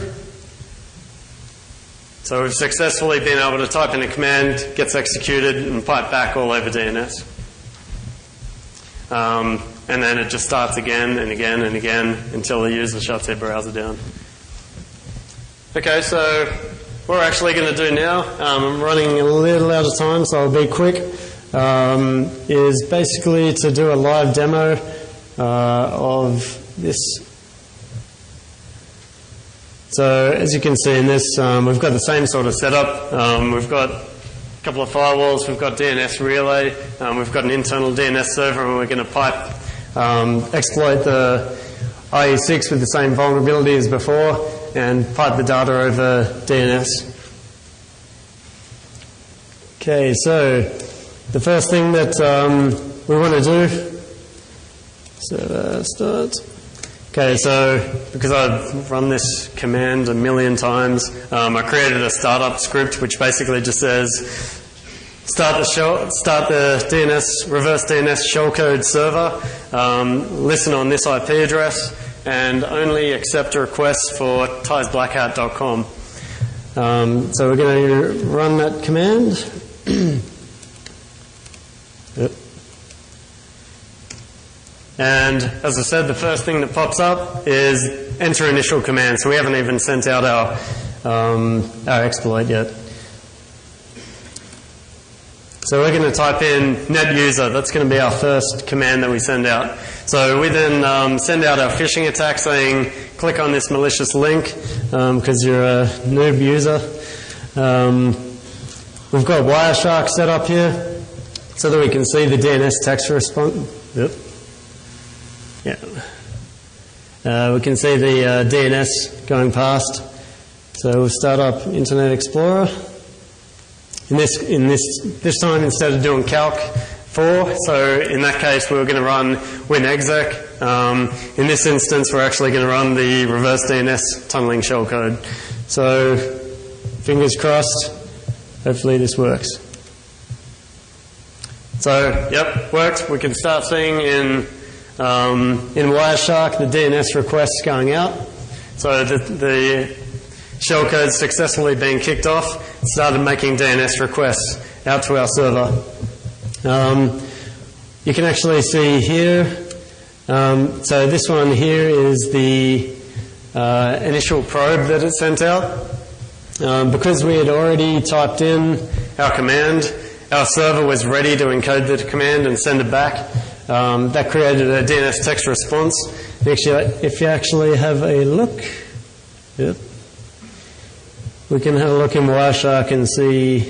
So we've successfully been able to type in a command, gets executed and pipe back all over DNS. And then it just starts again and again and again until the user shuts their browser down. Okay, so what we're actually going to do now, I'm running a little out of time, so I'll be quick, is basically to do a live demo of this. So as you can see in this, we've got the same sort of setup. We've got a couple of firewalls, we've got DNS relay, we've got an internal DNS server, and we're going to pipe, exploit the IE6 with the same vulnerability as before, and pipe the data over DNS. Okay, so the first thing that we want to do, so start. Okay, so because I've run this command a million times, I created a startup script which basically just says start the DNS, reverse DNS shellcode server, listen on this IP address, and only accept requests for TysBlackhat.com. So we're going to run that command. Yep. And as I said, the first thing that pops up is enter initial command. So we haven't even sent out our exploit yet. So we're going to type in net user. That's going to be our first command that we send out. So we then send out our phishing attack saying, click on this malicious link because you're a noob user. We've got Wireshark set up here so that we can see the DNS text response. Yep. Yeah. We can see the DNS going past. So we'll start up Internet Explorer. This time, instead of doing calc 4, so in that case we're going to run winexec. In this instance, we're actually going to run the reverse DNS tunneling shellcode. So fingers crossed. Hopefully this works. So yep, worked. We can start seeing in Wireshark the DNS requests going out. So the shellcode successfully being kicked off, started making DNS requests out to our server. You can actually see here, so this one here is the initial probe that it sent out. Because we had already typed in our command, our server was ready to encode the command and send it back. That created a DNS text response. Actually, if you actually have a look, yep. We can have a look in Wireshark and see,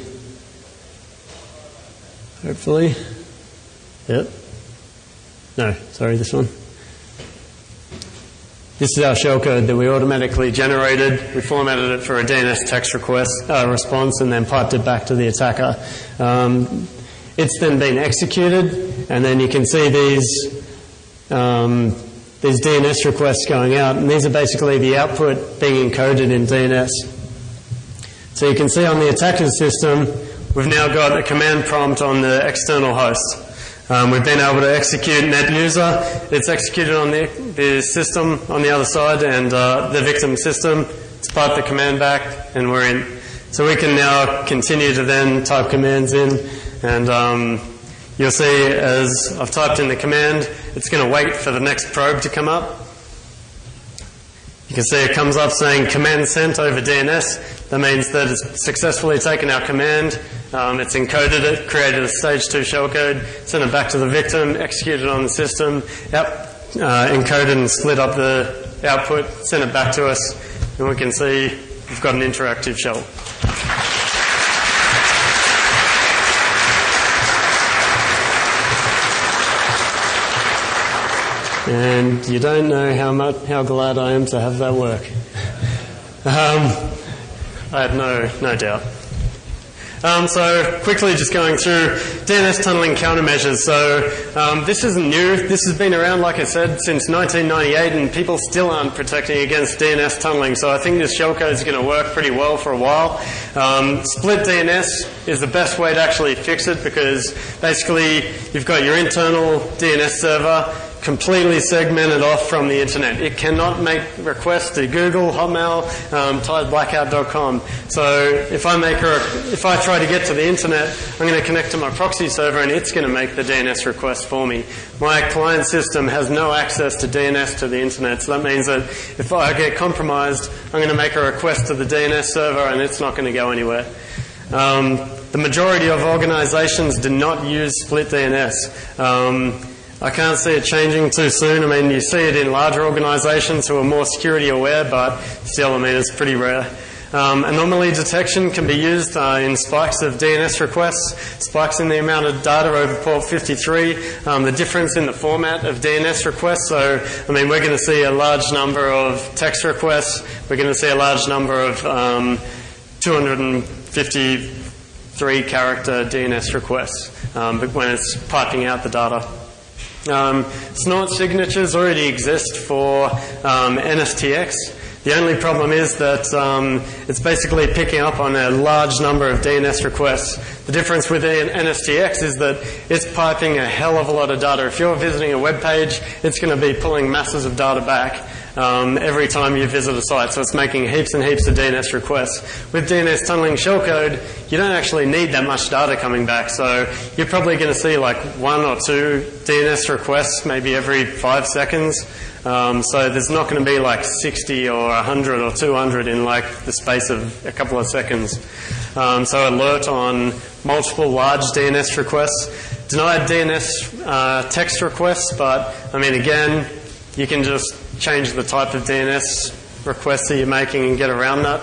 hopefully, yep. No, sorry, this one. This is our shellcode that we automatically generated. We formatted it for a DNS text request response and then piped it back to the attacker. It's then been executed, and then you can see these DNS requests going out, and these are basically the output being encoded in DNS. So you can see on the attacker's system, we've now got a command prompt on the external host. We've been able to execute net user. It's executed on the system on the other side, and the victim system. It's piped the command back, and we're in. So we can now continue to then type commands in, and you'll see as I've typed in the command, it's going to wait for the next probe to come up. You can see it comes up saying command sent over DNS. That means that it's successfully taken our command, it's encoded it, created a stage 2 shellcode, sent it back to the victim, executed on the system, encoded and split up the output, sent it back to us, and we can see we've got an interactive shell. And you don't know how glad I am to have that work. I had no doubt. So quickly just going through DNS tunneling countermeasures. So this isn't new. This has been around, like I said, since 1998, and people still aren't protecting against DNS tunneling. So I think this shellcode is going to work pretty well for a while. Split DNS is the best way to actually fix it, because basically you've got your internal DNS server completely segmented off from the internet. It cannot make requests to Google, Hotmail, tideblackout.com. So if I try to get to the internet, I'm going to connect to my proxy server, and it's going to make the DNS request for me. My client system has no access to DNS to the internet, so that means that if I get compromised, I'm going to make a request to the DNS server, and it's not going to go anywhere. The majority of organizations do not use split DNS. I can't see it changing too soon. I mean, you see it in larger organizations who are more security aware, but still, I mean, it's pretty rare. Anomaly detection can be used in spikes of DNS requests, spikes in the amount of data over port 53, the difference in the format of DNS requests. So, I mean, we're going to see a large number of text requests. We're going to see a large number of 253 character DNS requests when it's piping out the data. Snort signatures already exist for NSTX. The only problem is that it's basically picking up on a large number of DNS requests. The difference with NSTX is that it's piping a hell of a lot of data. If you're visiting a web page, it's going to be pulling masses of data back every time you visit a site. So it's making heaps and heaps of DNS requests. With DNS tunneling shellcode, you don't actually need that much data coming back. So you're probably going to see like 1 or 2 DNS requests maybe every 5 seconds. So there's not going to be like 60 or 100 or 200 in like the space of a couple of seconds. So alert on multiple large DNS requests. Denied DNS text requests, but I mean, again, you can just change the type of DNS request that you're making and get around that.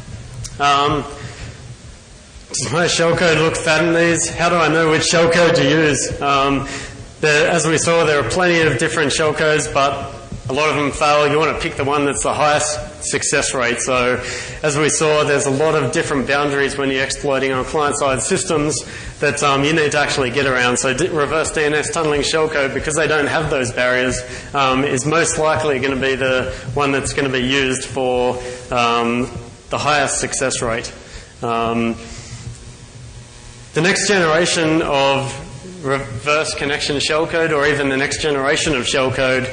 Does my shellcode look fat in these? How do I know which shellcode to use? As we saw, there are plenty of different shellcodes, but a lot of them fail. You want to pick the one that's the highest success rate. So as we saw, there's a lot of different boundaries when you're exploiting on client-side systems that you need to actually get around. So reverse DNS tunneling shellcode, because they don't have those barriers, is most likely going to be the one that's going to be used for the highest success rate. The next generation of reverse connection shellcode, or even the next generation of shellcode,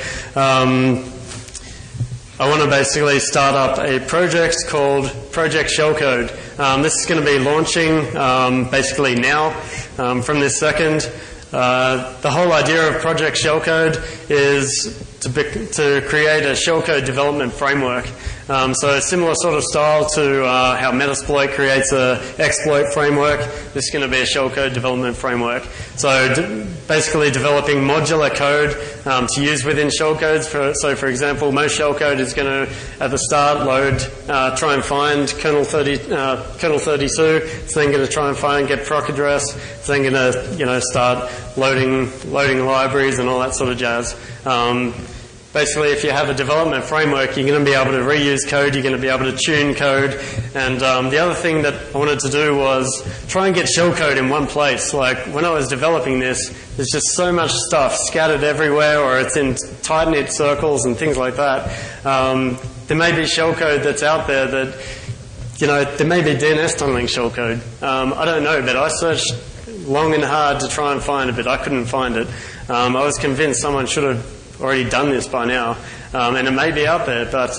I want to basically start up a project called Project Shellcode. This is going to be launching basically now from this second. The whole idea of Project Shellcode is to create a shellcode development framework. So a similar sort of style to how Metasploit creates an exploit framework. This is going to be a shellcode development framework. So basically developing modular code to use within shellcodes. So for example, most shellcode is going to, at the start, load, try and find kernel 32. It's then going to try and find, get proc address. It's then going to, start loading libraries and all that sort of jazz. basically, if you have a development framework, you're going to be able to reuse code, you're going to be able to tune code. And the other thing that I wanted to do was try and get shellcode in one place. Like, when I was developing this, there's just so much stuff scattered everywhere, or it's in tight-knit circles and things like that. There may be shellcode that's out there that, there may be DNS tunneling shellcode. I don't know, but I searched long and hard to try and find it, but I couldn't find it. I was convinced someone should have already done this by now, and it may be out there, but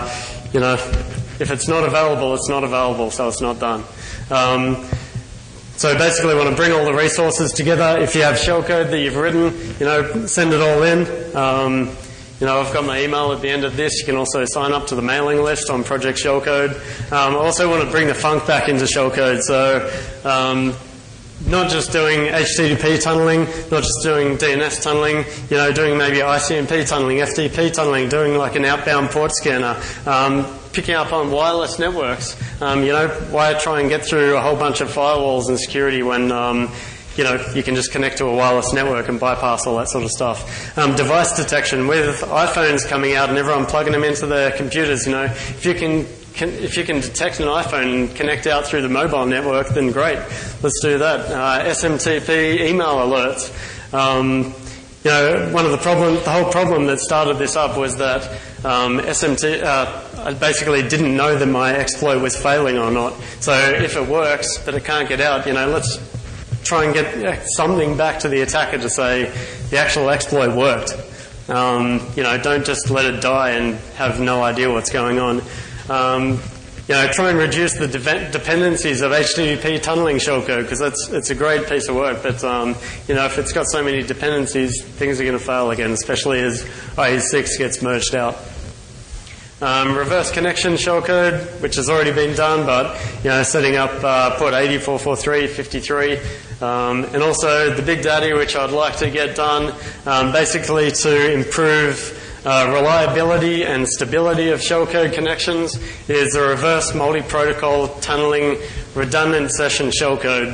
if it's not available, it's not available, so it's not done. So basically, we want to bring all the resources together. If you have shellcode that you've written, send it all in. I've got my email at the end of this. You can also sign up to the mailing list on Project Shellcode. I also want to bring the func back into shellcode, so not just doing HTTP tunneling, not just doing DNS tunneling, doing maybe ICMP tunneling, FTP tunneling, doing like an outbound port scanner, picking up on wireless networks. Why try and get through a whole bunch of firewalls and security when, you can just connect to a wireless network and bypass all that sort of stuff. Device detection. With iPhones coming out and everyone plugging them into their computers, if you can detect an iPhone and connect out through the mobile network, then great. Let's do that. SMTP email alerts. The whole problem that started this up was that I basically didn't know that my exploit was failing or not. So if it works, but it can't get out, let's try and get something back to the attacker to say the actual exploit worked. Don't just let it die and have no idea what's going on. Try and reduce the dependencies of HTTP tunneling shellcode, because it's a great piece of work, but if it's got so many dependencies, things are going to fail again, especially as IE6 gets merged out. Reverse connection shellcode, which has already been done, but setting up port 80, 443, 53, and also the Big Daddy, which I'd like to get done, basically to improve reliability and stability of shellcode connections, is a reverse multi-protocol tunneling redundant session shellcode.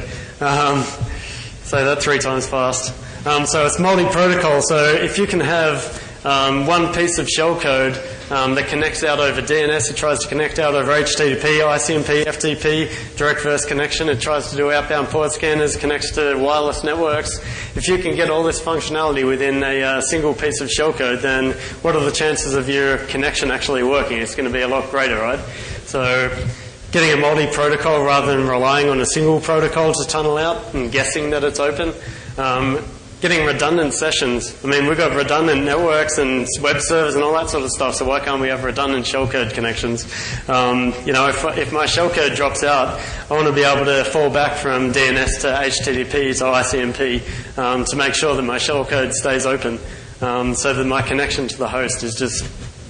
Say that 3 times fast. So it's multi-protocol, so if you can have one piece of shellcode that connects out over DNS, it tries to connect out over HTTP, ICMP, FTP, direct verse connection, it tries to do outbound port scanners, connects to wireless networks. If you can get all this functionality within a single piece of shellcode, then what are the chances of your connection actually working? It's going to be a lot greater, right? So getting a multi-protocol rather than relying on a single protocol to tunnel out and guessing that it's open. Getting redundant sessions. I mean, we've got redundant networks and web servers and all that sort of stuff, so why can't we have redundant shellcode connections? If my shellcode drops out, I want to be able to fall back from DNS to HTTP to ICMP to make sure that my shellcode stays open, so that my connection to the host is just,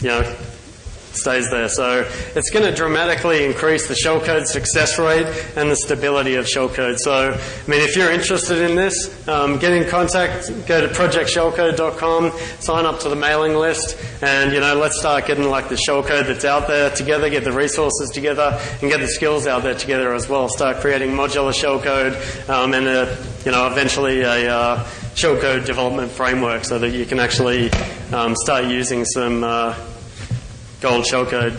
stays there. So it's going to dramatically increase the shellcode success rate and the stability of shellcode. So, if you're interested in this, get in contact, go to projectshellcode.com, sign up to the mailing list, and, let's start getting like the shellcode that's out there together, get the resources together, and get the skills out there together as well. Start creating modular shellcode, and eventually a shellcode development framework so that you can actually start using some gold shellcode.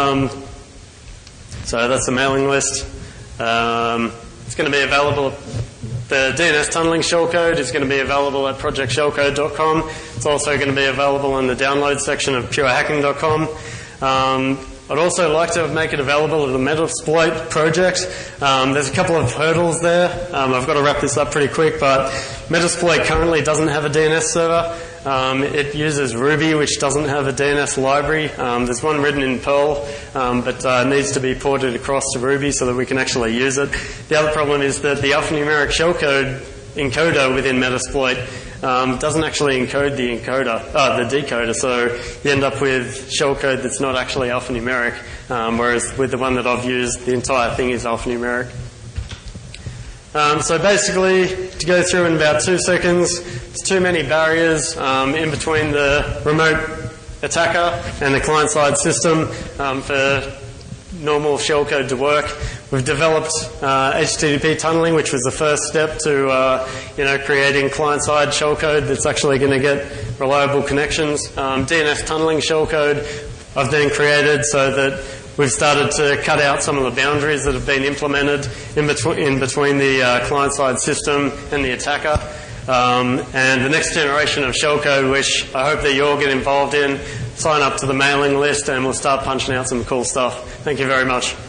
So that's the mailing list. It's going to be available. The DNS tunneling shellcode is going to be available at projectshellcode.com. It's also going to be available in the download section of purehacking.com. I'd also like to make it available at the Metasploit project. There's a couple of hurdles there. I've got to wrap this up pretty quick, but Metasploit currently doesn't have a DNS server. It uses Ruby, which doesn't have a DNS library. There's one written in Perl, but needs to be ported across to Ruby so that we can actually use it. The other problem is that the alphanumeric shellcode encoder within Metasploit doesn't actually encode the decoder, so you end up with shellcode that's not actually alphanumeric, whereas with the one that I've used, the entire thing is alphanumeric. So basically, to go through in about 2 seconds, there's too many barriers in between the remote attacker and the client-side system for normal shellcode to work. We've developed HTTP tunneling, which was the first step to creating client-side shellcode that's actually going to get reliable connections. DNS tunneling shellcode I've then created so that we've started to cut out some of the boundaries that have been implemented in between the client-side system and the attacker. And the next generation of shellcode, which I hope that you all get involved in, sign up to the mailing list and we'll start punching out some cool stuff. Thank you very much.